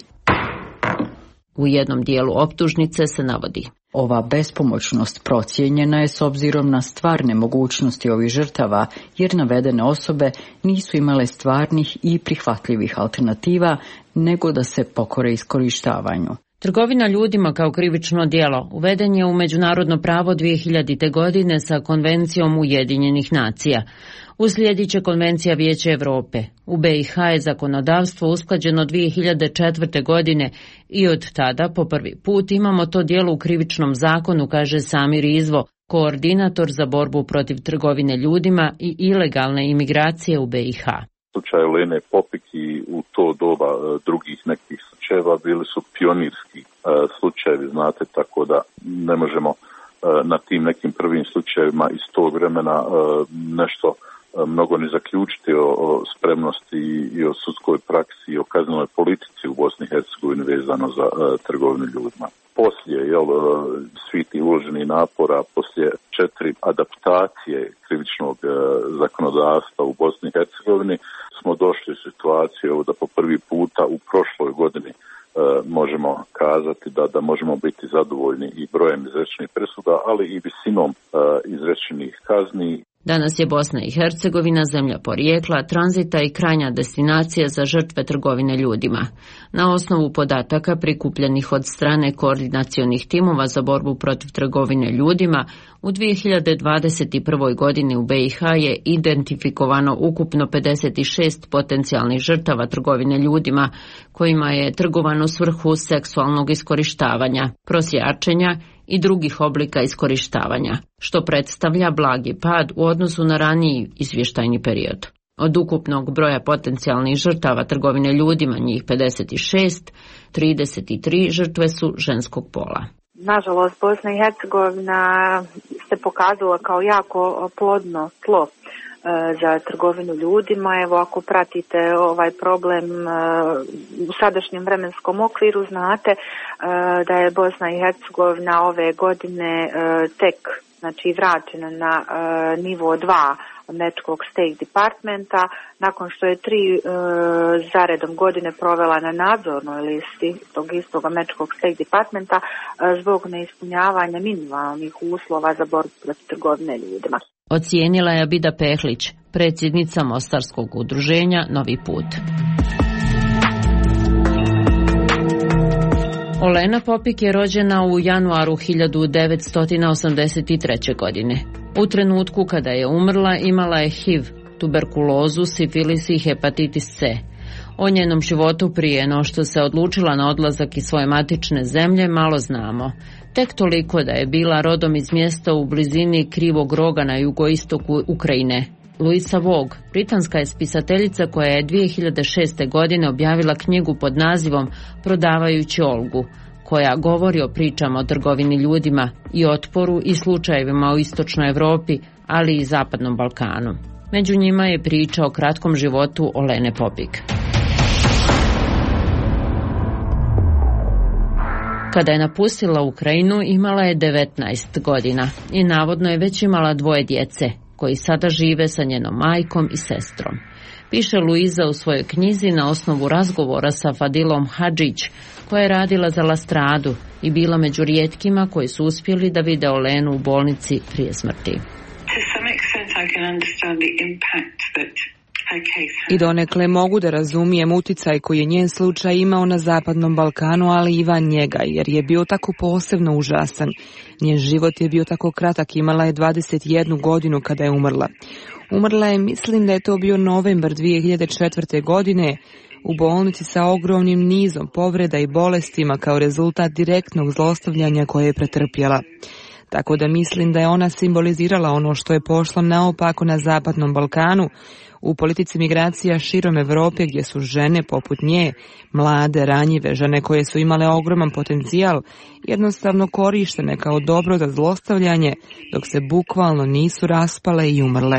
U jednom dijelu optužnice se navodi: ova bespomoćnost procijenjena je s obzirom na stvarne mogućnosti ovih žrtava, jer navedene osobe nisu imale stvarnih i prihvatljivih alternativa, nego da se pokore iskorištavanju. Trgovina ljudima kao krivično djelo uveden je u međunarodno pravo dvije hiljadite. godine sa Konvencijom Ujedinjenih nacija. Uslijedit će Konvencija Vijeća Europe. U B i H je zakonodavstvo usklađeno dvije hiljade četvrte. godine i od tada po prvi put imamo to djelo u krivičnom zakonu, kaže Samir Izvo, koordinator za borbu protiv trgovine ljudima i ilegalne imigracije u B i H. Slučaj Olene Popik i u to doba drugih nekih slučajeva bili su pionirski slučajevi, znate, tako da ne možemo na tim nekim prvim slučajevima iz tog vremena nešto mnogo ni zaključiti o, o spremnosti i o sudskoj praksi i o kaznenoj politici u Bosni i Hercegovini vezano za uh, trgovinu ljudima. Poslije jel, svi ti uloženi napora, poslije četiri adaptacije krivičnog uh, zakonodavstva u Bosni i Hercegovini smo došli u situaciju da po prvi puta u prošloj godini uh, možemo kazati da, da možemo biti zadovoljni i brojem izrečenih presuda, ali i visinom uh, izrečenih kazni. Danas je Bosna i Hercegovina zemlja porijekla, tranzita i krajnja destinacija za žrtve trgovine ljudima. Na osnovu podataka prikupljenih od strane koordinacionih timova za borbu protiv trgovine ljudima, u dvije hiljade dvadeset prve. godini u B i H je identifikovano ukupno pedeset šest potencijalnih žrtava trgovine ljudima, kojima je trgovano u svrhu seksualnog iskorištavanja, prosjačenja i drugih oblika iskorištavanja, što predstavlja blagi pad u odnosu na raniji izvještajni period. Od ukupnog broja potencijalnih žrtava trgovine ljudima, njih pedeset šest, trideset tri žrtve su ženskog pola. Nažalost, Bosna i Hercegovina se pokazala kao jako plodno tlo za trgovinu ljudima. Evo, ako pratite ovaj problem u sadašnjem vremenskom okviru, znate da je Bosna i Hercegovina ove godine tek, znači, vraćena na nivo dva američkog State Departmenta, nakon što je tri e, zaredom godine provela na nadzornoj listi tog istog američkog State Departmenta e, zbog neispunjavanja minimalnih uslova za borbu protiv trgovine ljudima. Ocijenila je Abida Pehlić, predsjednica Mostarskog udruženja Novi put. Olena Popik je rođena u januaru hiljadu devetsto osamdeset treće. godine. U trenutku kada je umrla imala je H I V, tuberkulozu, sifilis i hepatitis C. O njenom životu prije no što se odlučila na odlazak iz svoje matične zemlje malo znamo. Tek toliko da je bila rodom iz mjesta u blizini Krivog roga na jugoistoku Ukrajine. Louisa Vogue, britanska je spisateljica koja je dvije hiljade šeste. godine objavila knjigu pod nazivom Prodavajući Olgu, koja govori o pričama o trgovini ljudima i otporu i slučajevima u istočnoj Europi, ali i zapadnom Balkanu. Među njima je priča o kratkom životu Olene Popik. Kada je napustila Ukrajinu, imala je devetnaest godina i navodno je već imala dvoje djece, koji sada žive sa njenom majkom i sestrom. Piše Luiza u svojoj knjizi na osnovu razgovora sa Fadilom Hadžić, koja je radila za La Stradu i bila među rijetkima koji su uspjeli da vide Olenu u bolnici prije smrti. I donekle mogu da razumijem uticaj koji je njen slučaj imao na zapadnom Balkanu, ali i van njega, jer je bio tako posebno užasan. Njen život je bio tako kratak, imala je dvadeset jednu godinu kada je umrla. Umrla je, mislim da je to bio novembar dvije hiljade četvrte. godine, u bolnici sa ogromnim nizom povreda i bolestima kao rezultat direktnog zlostavljanja koje je pretrpjela. Tako da mislim da je ona simbolizirala ono što je pošlo naopako na zapadnom Balkanu, u politici migracija širom Europe gdje su žene poput nje, mlade, ranjive, žene koje su imale ogroman potencijal, jednostavno korištene kao dobro za zlostavljanje, dok se bukvalno nisu raspale i umrle.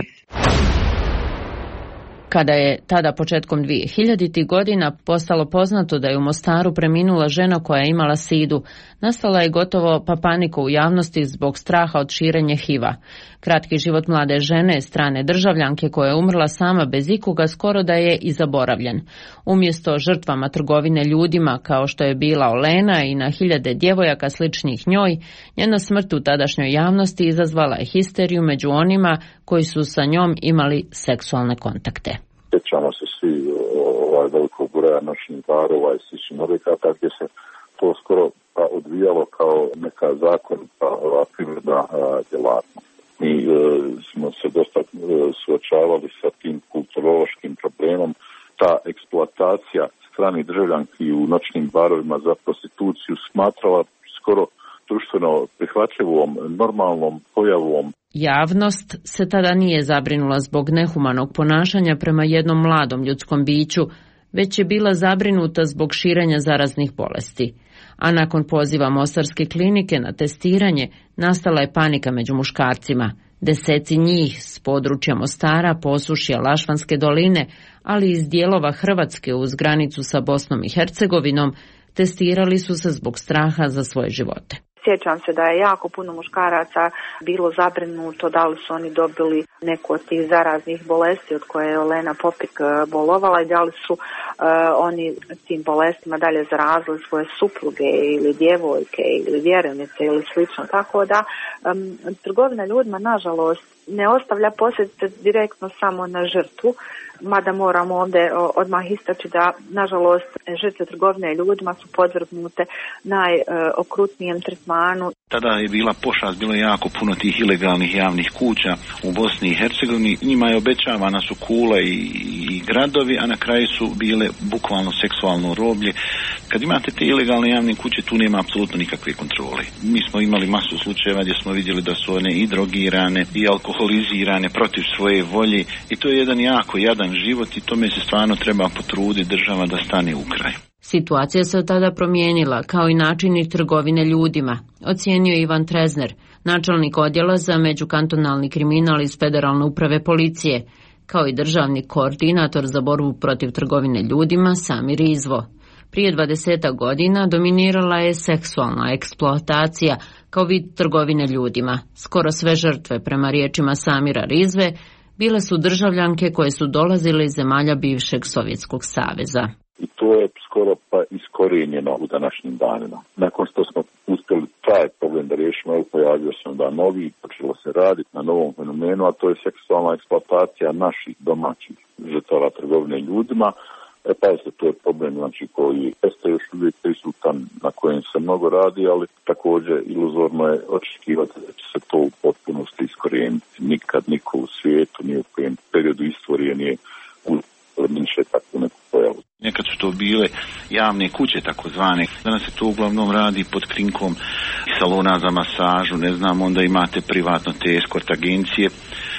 Kada je tada početkom dvije hiljaditih. godina postalo poznato da je u Mostaru preminula žena koja je imala sidu, nastala je gotovo pa panika u javnosti zbog straha od širenja H I V-a. Kratki život mlade žene, strane državljanke koja je umrla sama bez ikoga, skoro da je i zaboravljen. Umjesto žrtvama trgovine ljudima kao što je bila Olena i na hiljade djevojaka sličnih njoj, njena smrt u tadašnjoj javnosti izazvala je histeriju među onima koji su sa njom imali seksualne kontakte. Sjećamo se svi ovaj velikog broja noćnih barova i sličnih objekata gdje se to skoro pa odvijalo kao neka zakonita privredna djelatnost. Mi e, smo se dosta e, suočavali sa tim kulturološkim problemom. Ta eksploatacija stranih državljanki u noćnim barovima za prostituciju smatrala skoro društveno prihvatljivom, normalnom pojavom. Javnost se tada nije zabrinula zbog nehumanog ponašanja prema jednom mladom ljudskom biću, već je bila zabrinuta zbog širenja zaraznih bolesti. A nakon poziva Mostarske klinike na testiranje, nastala je panika među muškarcima. Deseci njih s područja Mostara, Posušja, Lašvanske doline, ali iz dijelova Hrvatske uz granicu sa Bosnom i Hercegovinom, testirali su se zbog straha za svoje živote. Sjećam se da je jako puno muškaraca bilo zabrinuto da li su oni dobili neku od tih zaraznih bolesti od koje je Olena Popik bolovala i da li su uh, oni tim bolestima dalje zarazili svoje supruge ili djevojke ili vjerenice ili slično. Tako da um, trgovina ljudima nažalost ne ostavlja posljedice direktno samo na žrtvu, mada moramo ovdje odmah istaći da nažalost žrtve trgovine ljudima su podvrgnute najokrutnijem tretmanu. Tada je bila pošast, bilo je jako puno tih ilegalnih javnih kuća u Bosni i Hercegovini. Njima je obećavana su kule i, i gradovi, a na kraju su bile bukvalno seksualno roblje. Kad imate te ilegalne javne kuće, tu nema apsolutno nikakve kontrole. Mi smo imali masu slučajeva gdje smo vidjeli da su one i drogirane i alkoholizirane protiv svoje volje i to je jedan jako jadan život i tome se stvarno treba potruditi država da stane u kraj. Situacija se od tada promijenila, kao i načini trgovine ljudima, ocijenio Ivan Trezner, načelnik odjela za međukantonalni kriminal iz Federalne uprave policije, kao i državni koordinator za borbu protiv trgovine ljudima Samir Izvo. Prije dvadesetak godina dominirala je seksualna eksploatacija kao vid trgovine ljudima. Skoro sve žrtve, prema riječima Samira Rizve, bile su državljanke koje su dolazile iz zemalja bivšeg Sovjetskog saveza. I to je skoro pa iskorijenjeno u današnjim danima. Nakon što smo uspjeli taj problem da riješimo, pojavio se onda novi, počelo se raditi na novom fenomenu, a to je seksualna eksploatacija naših domaćih žrtava trgovine ljudima. E pa se to je problem, znači, koji jeste još uvijek prisutan, na kojem se mnogo radi, ali također iluzorno je očekivati da će se to u potpunosti iskorijeniti. Nikad niko u svijetu, ni u kojem periodu istorije nije uspješće takvu neku pojavu. Nekad su to bile javne kuće takozvane. Danas se to uglavnom radi pod krinkom salona za masažu, ne znam, onda imate privatno te eskort agencije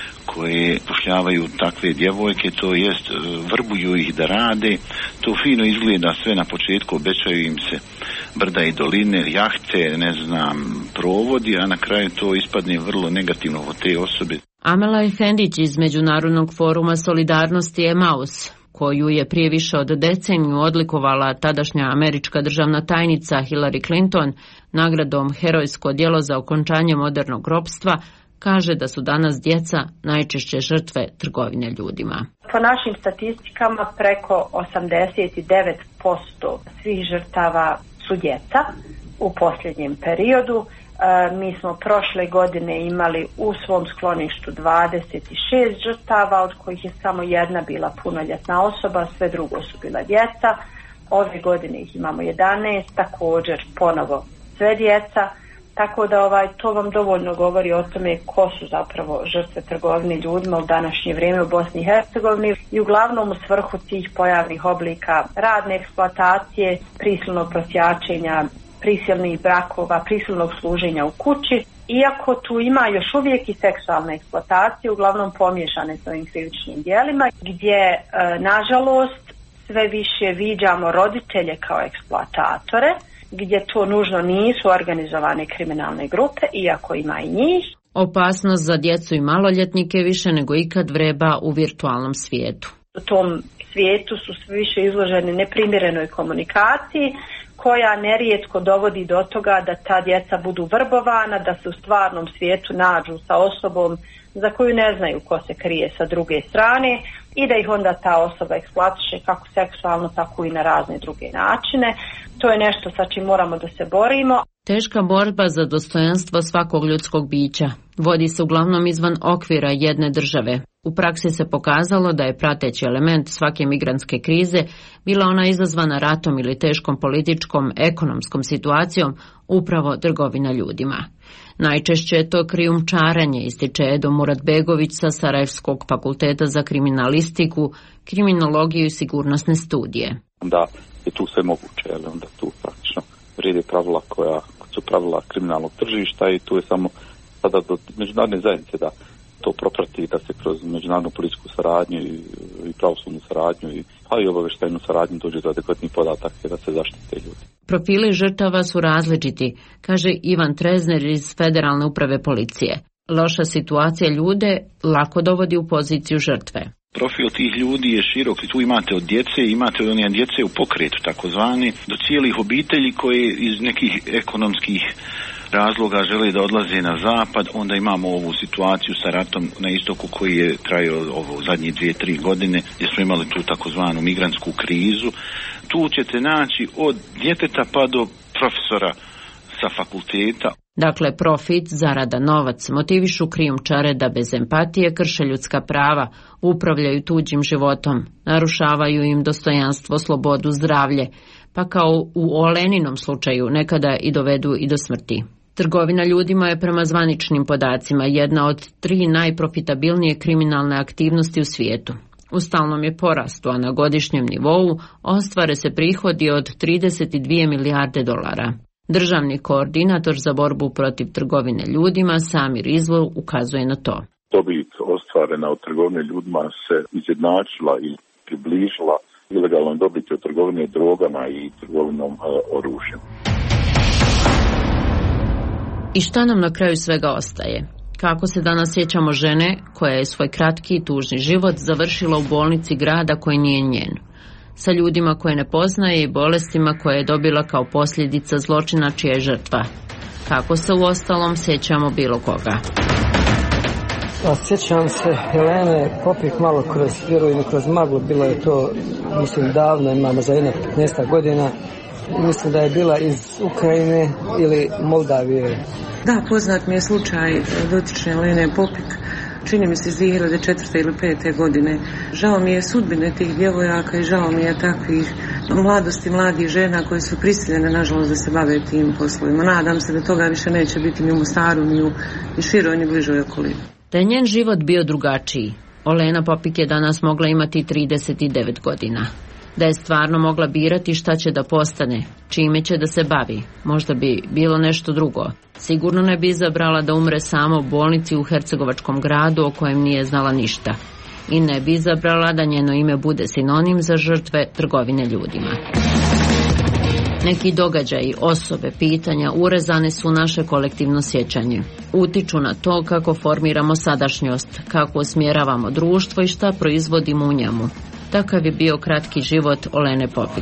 koje pošljavaju takve djevojke, to jest vrbuju ih da rade. To fino izgleda sve na početku, obećaju im se brda i doline, jahte, ne znam, provodi, a na kraju to ispadne vrlo negativno od te osobe. Amela Efendić iz Međunarodnog foruma solidarnosti Emaus, koju je prije više od deceniju odlikovala tadašnja američka državna tajnica Hillary Clinton nagradom Herojsko djelo za okončanje modernog ropstva, kaže da su danas djeca najčešće žrtve trgovine ljudima. Po našim statistikama preko osamdeset devet posto svih žrtava su djeca u posljednjem periodu. E, mi smo prošle godine imali u svom skloništu dvadeset šest žrtava, od kojih je samo jedna bila punoljetna osoba, sve drugo su bila djeca. Ove godine ih imamo jedanaest, također ponovo sve djeca. Tako da ovaj, to vam dovoljno govori o tome ko su zapravo žrtve trgovine ljudima u današnje vrijeme u Bosni i Hercegovini i uglavnom u svrhu tih pojavnih oblika radne eksploatacije, prisilnog prosjačenja, prisilnih brakova, prisilnog služenja u kući. Iako tu ima još uvijek i seksualne eksploatacije, uglavnom pomiješane s ovim krivičnim djelima, gdje e, nažalost sve više viđamo roditelje kao eksploatatore, gdje to nužno nisu organizovane kriminalne grupe, iako ima i njih. Opasnost za djecu i maloljetnike više nego ikad vreba u virtualnom svijetu. U tom svijetu su sve više izloženi neprimjerenoj komunikaciji, koja nerijetko dovodi do toga da ta djeca budu vrbovana, da se u stvarnom svijetu nađu sa osobom za koju ne znaju ko se krije sa druge strane i da ih onda ta osoba eksploatiše kako seksualno, tako i na razne druge načine. To je nešto sa čim moramo da se borimo. Teška borba za dostojanstvo svakog ljudskog bića vodi se uglavnom izvan okvira jedne države. U praksi se pokazalo da je prateći element svake migrantske krize bila ona izazvana ratom ili teškom političkom, ekonomskom situacijom, upravo trgovina ljudima. Najčešće je to krijumčarenje, ističe Edo Muratbegović sa Sarajevskog fakulteta za kriminalistiku, kriminologiju i sigurnosne studije. Da je tu sve moguće, ali onda tu praktično vrijede pravila koja su pravila kriminalnog tržišta i tu je samo sada do međunarodne zajednice da to proprati, da se kroz međunarodnu policijsku saradnju i, i pravosudnu saradnju i, a i obavještajnu saradnju dođe do adekvatnih podataka da se zaštite ljudi. Profili žrtava su različiti, kaže Ivan Trezner iz Federalne uprave policije. Loša situacija ljude lako dovodi u poziciju žrtve. Profil tih ljudi je širok, tu imate od djece, imate od one djece u pokretu takozvani, do cijelih obitelji koje iz nekih ekonomskih razloga žele da odlaze na zapad. Onda imamo ovu situaciju sa ratom na istoku koji je trajao ovo zadnje dvije, tri godine gdje smo imali tu takozvanu migrantsku krizu. Tu ćete naći od djeteta pa do profesora sa fakulteta. Dakle, profit, zarada, novac motivišu krijumčare da bez empatije krše ljudska prava, upravljaju tuđim životom, narušavaju im dostojanstvo, slobodu, zdravlje, pa kao u Oleninom slučaju nekada i dovedu i do smrti. Trgovina ljudima je prema zvaničnim podacima jedna od tri najprofitabilnije kriminalne aktivnosti u svijetu. U stalnom je porastu, a na godišnjem nivou ostvare se prihodi od trideset dvije milijarde dolara. Državni koordinator za borbu protiv trgovine ljudima Samir Izvol ukazuje na to. Dobit ostvarena od trgovine ljudima se izjednačila i približila ilegalnoj dobiti od trgovine drogama i trgovinom uh, oružjem. I šta nam na kraju svega ostaje? Kako se danas sjećamo žene koja je svoj kratki i tužni život završila u bolnici grada koji nije njen? Sa ljudima koje ne poznaje i bolestima koje je dobila kao posljedica zločina čija je žrtva. Kako se u ostalom sjećamo bilo koga? A sjećam se Helene Popik malo kroz vjerujem kroz maglu, bilo je to, mislim, davno, imamo za jedno petnaest godina. Mislim da je bila iz Ukrajine ili Moldavije. Da, poznat mi je slučaj dotične Helene Popik, čini mi se iz dvije hiljade četvrte ili pete godine. Žao mi je sudbine tih djevojaka i žao mi je takvih mladosti mladih žena koje su prisiljene, nažalost, da se bave tim poslovima. Nadam se da toga više neće biti ni u Mostaru, ni u ni široj, ni bližoj okolini. Da je njen život bio drugačiji, Olena Popik je danas mogla imati trideset devet godina. Da je stvarno mogla birati šta će da postane, čime će da se bavi, možda bi bilo nešto drugo. Sigurno ne bi izabrala da umre sama u bolnici u hercegovačkom gradu o kojem nije znala ništa. I ne bi izabrala da njeno ime bude sinonim za žrtve trgovine ljudima. Neki događaji, osobe, pitanja urezane su naše kolektivno sjećanje. Utiču na to kako formiramo sadašnjost, kako usmjeravamo društvo i šta proizvodimo u njemu. Takav je bio kratki život Olene Popik.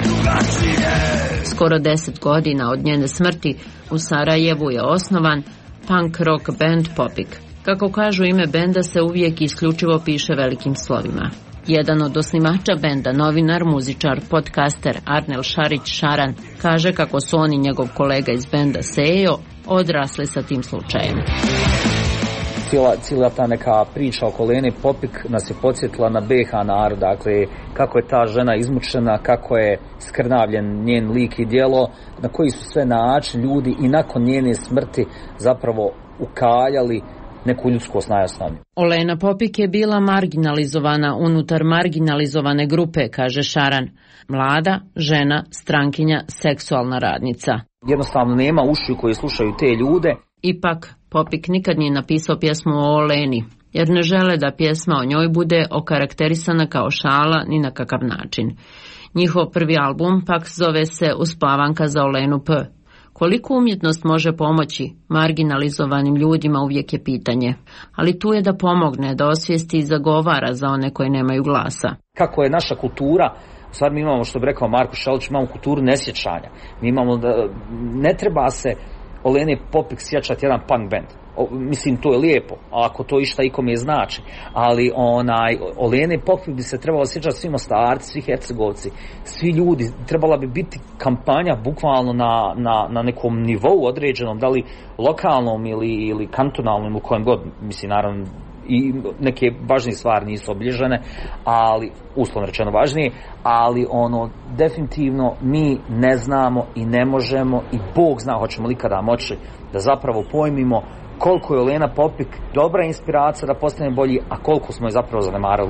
Skoro deset godina od njene smrti u Sarajevu je osnovan punk rock band Popik. Kako kažu, ime benda se uvijek isključivo piše velikim slovima. Jedan od osnivača benda, novinar, muzičar, podcaster Arnel Šarić Šaran, kaže kako su on i njegov kolega iz benda Sejo odrasli sa tim slučajem. Cijela, cijela ta neka priča oko Lene Popik nas je podsjetila na B H narod, dakle kako je ta žena izmučena, kako je skrnavljen njen lik i djelo, na koji su sve način ljudi i nakon njene smrti zapravo ukaljali neku ljudskost najosnovniju. Olena Popik je bila marginalizovana unutar marginalizovane grupe, kaže Šaran. Mlada, žena, strankinja, seksualna radnica. Jednostavno nema ušiju koji slušaju te ljude. Ipak, Popik nikad nije napisao pjesmu o Oleni, jer ne žele da pjesma o njoj bude okarakterisana kao šala ni na kakav način. Njihov prvi album pak zove se Uspavanka za Olenu P. Koliko umjetnost može pomoći marginalizovanim ljudima uvijek je pitanje, ali tu je da pomogne, da osvijesti i zagovara za one koji nemaju glasa. Kako je naša kultura, u stvari mi imamo, što bi rekao Marko Šelić, imamo kulturu nesjećanja. Mi imamo da ne treba se Olene Popik sjećati jedan punk band. O, mislim, to je lijepo, ako to išta ikome je znači, ali onaj, Olene Popik bi se trebalo sjećati svi Mostarci, svi Hercegovci, svi ljudi, trebala bi biti kampanja bukvalno na, na, na nekom nivou određenom, da li lokalnom ili, ili kantonalnom, u kojem god, mislim, naravno, i neke važnije stvari nisu obilježene, ali uslovno rečeno važnije, ali ono definitivno mi ne znamo i ne možemo i Bog zna hoćemo li kada moći da zapravo pojmimo koliko je Olena Popik dobra inspiracija da postane bolji, a koliko smo je zapravo zanemarili.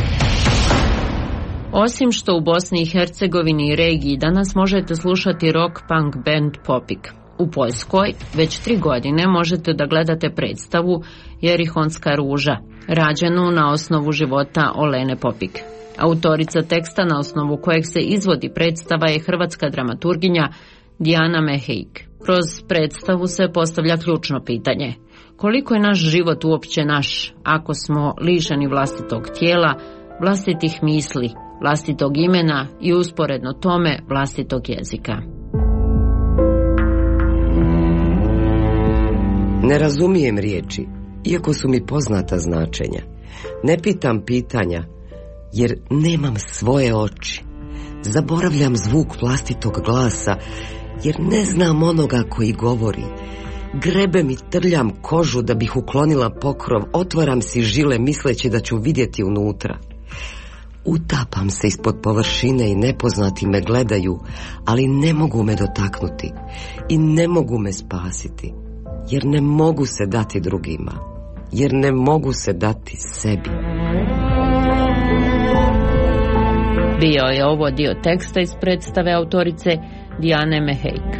Osim što u Bosni i Hercegovini i regiji danas možete slušati rock punk band Popik. U Poljskoj već tri godine možete da gledate predstavu Jerihonska ruža, rađenu na osnovu života Olene Popik. Autorica teksta na osnovu kojeg se izvodi predstava je hrvatska dramaturginja Dijana Mehejk. Kroz predstavu se postavlja ključno pitanje: koliko je naš život uopće naš, ako smo lišeni vlastitog tijela, vlastitih misli, vlastitog imena i usporedno tome vlastitog jezika. Ne razumijem riječi, iako su mi poznata značenja. Ne pitam pitanja, jer nemam svoje oči. Zaboravljam zvuk vlastitog glasa, jer ne znam onoga koji govori. Grebem i trljam kožu da bih uklonila pokrov, otvaram si žile misleći da ću vidjeti unutra. Utapam se ispod površine i nepoznati me gledaju, ali ne mogu me dotaknuti i ne mogu me spasiti, jer ne mogu se dati drugima, jer ne mogu se dati sebi. Bio je ovo dio teksta iz predstave autorice Dijane Mehejk.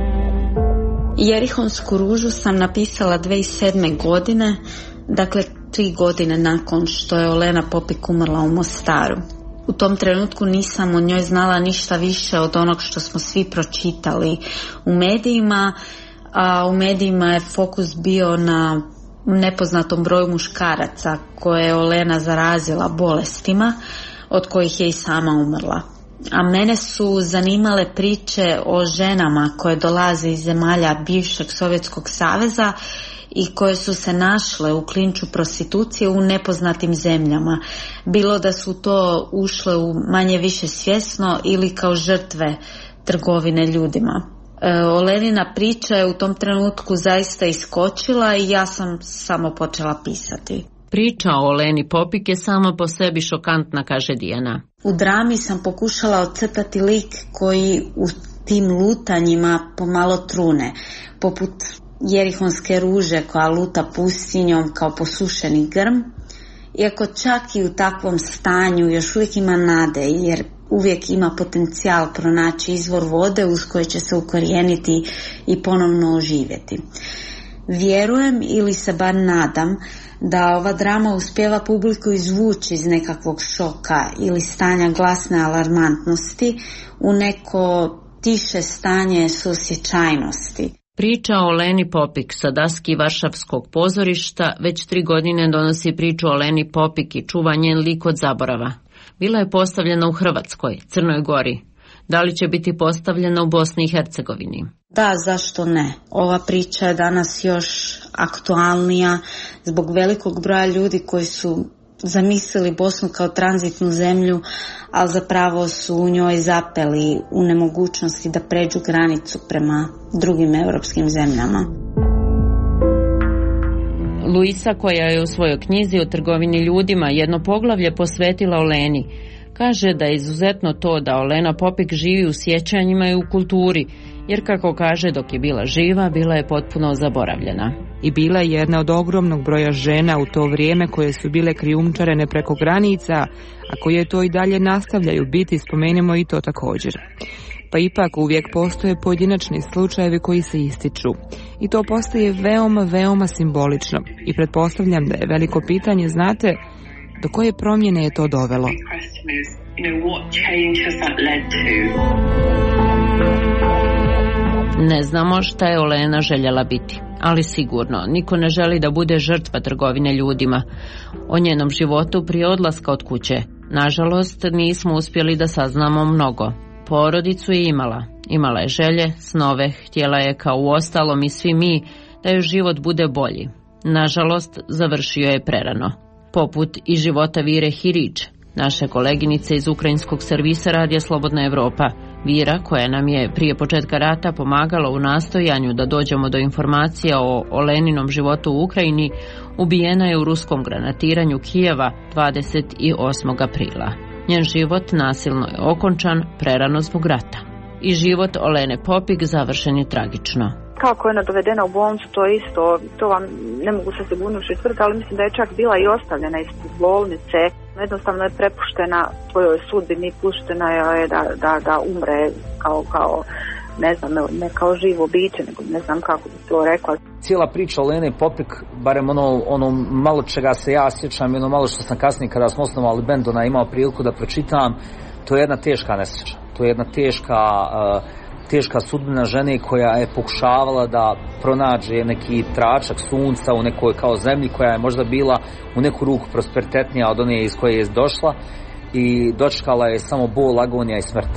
Jerihonsku ružu sam napisala dvije tisuće sedme. godine, dakle tri godine nakon što je Olena Popik umrla u Mostaru. U tom trenutku nisam o njoj znala ništa više od onog što smo svi pročitali u medijima, a u medijima je fokus bio na nepoznatom broju muškaraca koje je Olena zarazila bolestima od kojih je i sama umrla. A mene su zanimale priče o ženama koje dolaze iz zemalja bivšeg Sovjetskog saveza i koje su se našle u klinču prostitucije u nepoznatim zemljama. Bilo da su to ušle u manje više svjesno ili kao žrtve trgovine ljudima. E, Olenina priča je u tom trenutku zaista iskočila i ja sam samo počela pisati. Priča o Oleni Popik je sama po sebi šokantna, kaže Dijana. U drami sam pokušala ocrtati lik koji u tim lutanjima pomalo trune, poput Jerihonske ruže koja luta pustinjom kao posušeni grm, iako čak i u takvom stanju još uvijek ima nade, jer uvijek ima potencijal pronaći izvor vode uz koje će se ukorijeniti i ponovno oživjeti. Vjerujem ili se bar nadam da ova drama uspijeva publiku izvući iz nekakvog šoka ili stanja glasne alarmantnosti u neko tiše stanje suosjećajnosti. Priča o Oleni Popik sa daski Varšavskog pozorišta već tri godine donosi priču o Oleni Popik i čuva njen lik od zaborava. Bila je postavljena u Hrvatskoj, Crnoj Gori. Da li će biti postavljena u Bosni i Hercegovini? Da, zašto ne? Ova priča je danas još aktualnija zbog velikog broja ljudi koji su zamislili Bosnu kao tranzitnu zemlju, ali zapravo su u njoj zapeli u nemogućnosti da pređu granicu prema drugim europskim zemljama. Luisa, koja je u svojoj knjizi o trgovini ljudima jedno poglavlje posvetila Oleni, kaže da je izuzetno to da Olena Popik živi u sjećanjima i u kulturi, jer kako kaže dok je bila živa, bila je potpuno zaboravljena. I bila je jedna od ogromnog broja žena u to vrijeme koje su bile krijumčarene preko granica, a koje to i dalje nastavljaju biti, spomenemo i to također. Pa ipak uvijek postoje pojedinačni slučajevi koji se ističu. I to postaje veoma, veoma simbolično. I pretpostavljam da je veliko pitanje, znate, do koje promjene je to dovelo? Ne znamo šta je Olena željela biti, ali sigurno niko ne želi da bude žrtva trgovine ljudima. O njenom životu prije odlaska od kuće, nažalost, nismo uspjeli da saznamo mnogo. Porodicu je imala, imala je želje, snove, htjela je kao u ostalom i svi mi da joj život bude bolji. Nažalost, završio je prerano. Poput i života Vire Hirić, naše koleginice iz ukrajinskog servisa Radija Slobodna Evropa. Vira, koja nam je prije početka rata pomagala u nastojanju da dođemo do informacija o Oleninom životu u Ukrajini, ubijena je u ruskom granatiranju Kijeva dvadeset osmog aprila. Njen život nasilno je okončan prerano zbog rata. I život Olene Popik završen je tragično. Kako je ona dovedena u bolnicu, to je isto, to vam ne mogu sa sigurnošću tvrditi, ali mislim da je čak bila i ostavljena ispred bolnice. Jednostavno je prepuštena svojoj sudbini, puštena je da, da, da umre kao, kao ne znam, ne kao živo biće, nego ne znam kako bi to rekla. Cijela priča o Oleni Popik, barem ono, ono malo čega se ja sjećam, ono malo što sam kasnije kada smo osnovali bend, ona imao priliku da pročitam, to je jedna teška nesreća. To je jedna teška... Uh, teška sudbina žene koja je pokušavala da pronađe neki tračak sunca u nekoj kao zemlji koja je možda bila u neku ruku prosperitetnija od one iz koje je došla i dočekala je samo bol, agonija i smrt.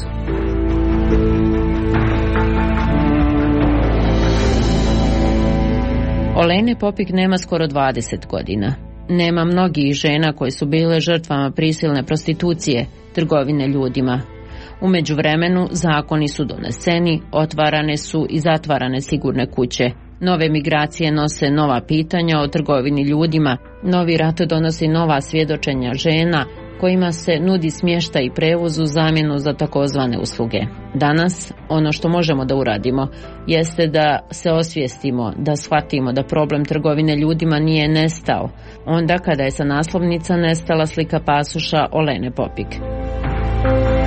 Olene Popik nema skoro dvadeset godina. Nema mnogih žena koje su bile žrtvama prisilne prostitucije, trgovine ljudima. U međuvremenu zakoni su doneseni, otvarane su i zatvarane sigurne kuće. Nove migracije nose nova pitanja o trgovini ljudima, novi rat donosi nova svjedočenja žena kojima se nudi smještaj i prevoz u zamjenu za takozvane usluge. Danas ono što možemo da uradimo jeste da se osvijestimo, da shvatimo da problem trgovine ljudima nije nestao, onda kada je sa naslovnica nestala slika pasoša Olene Popik.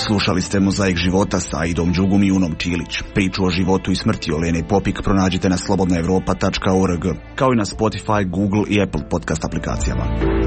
Slušali ste Mozaik života sa Aidom Đugum i Unom Čilić. Priču o životu i smrti Olene Popik pronađite na slobodna evropa tačka org, kao i na Spotify, Google i Apple podcast aplikacijama.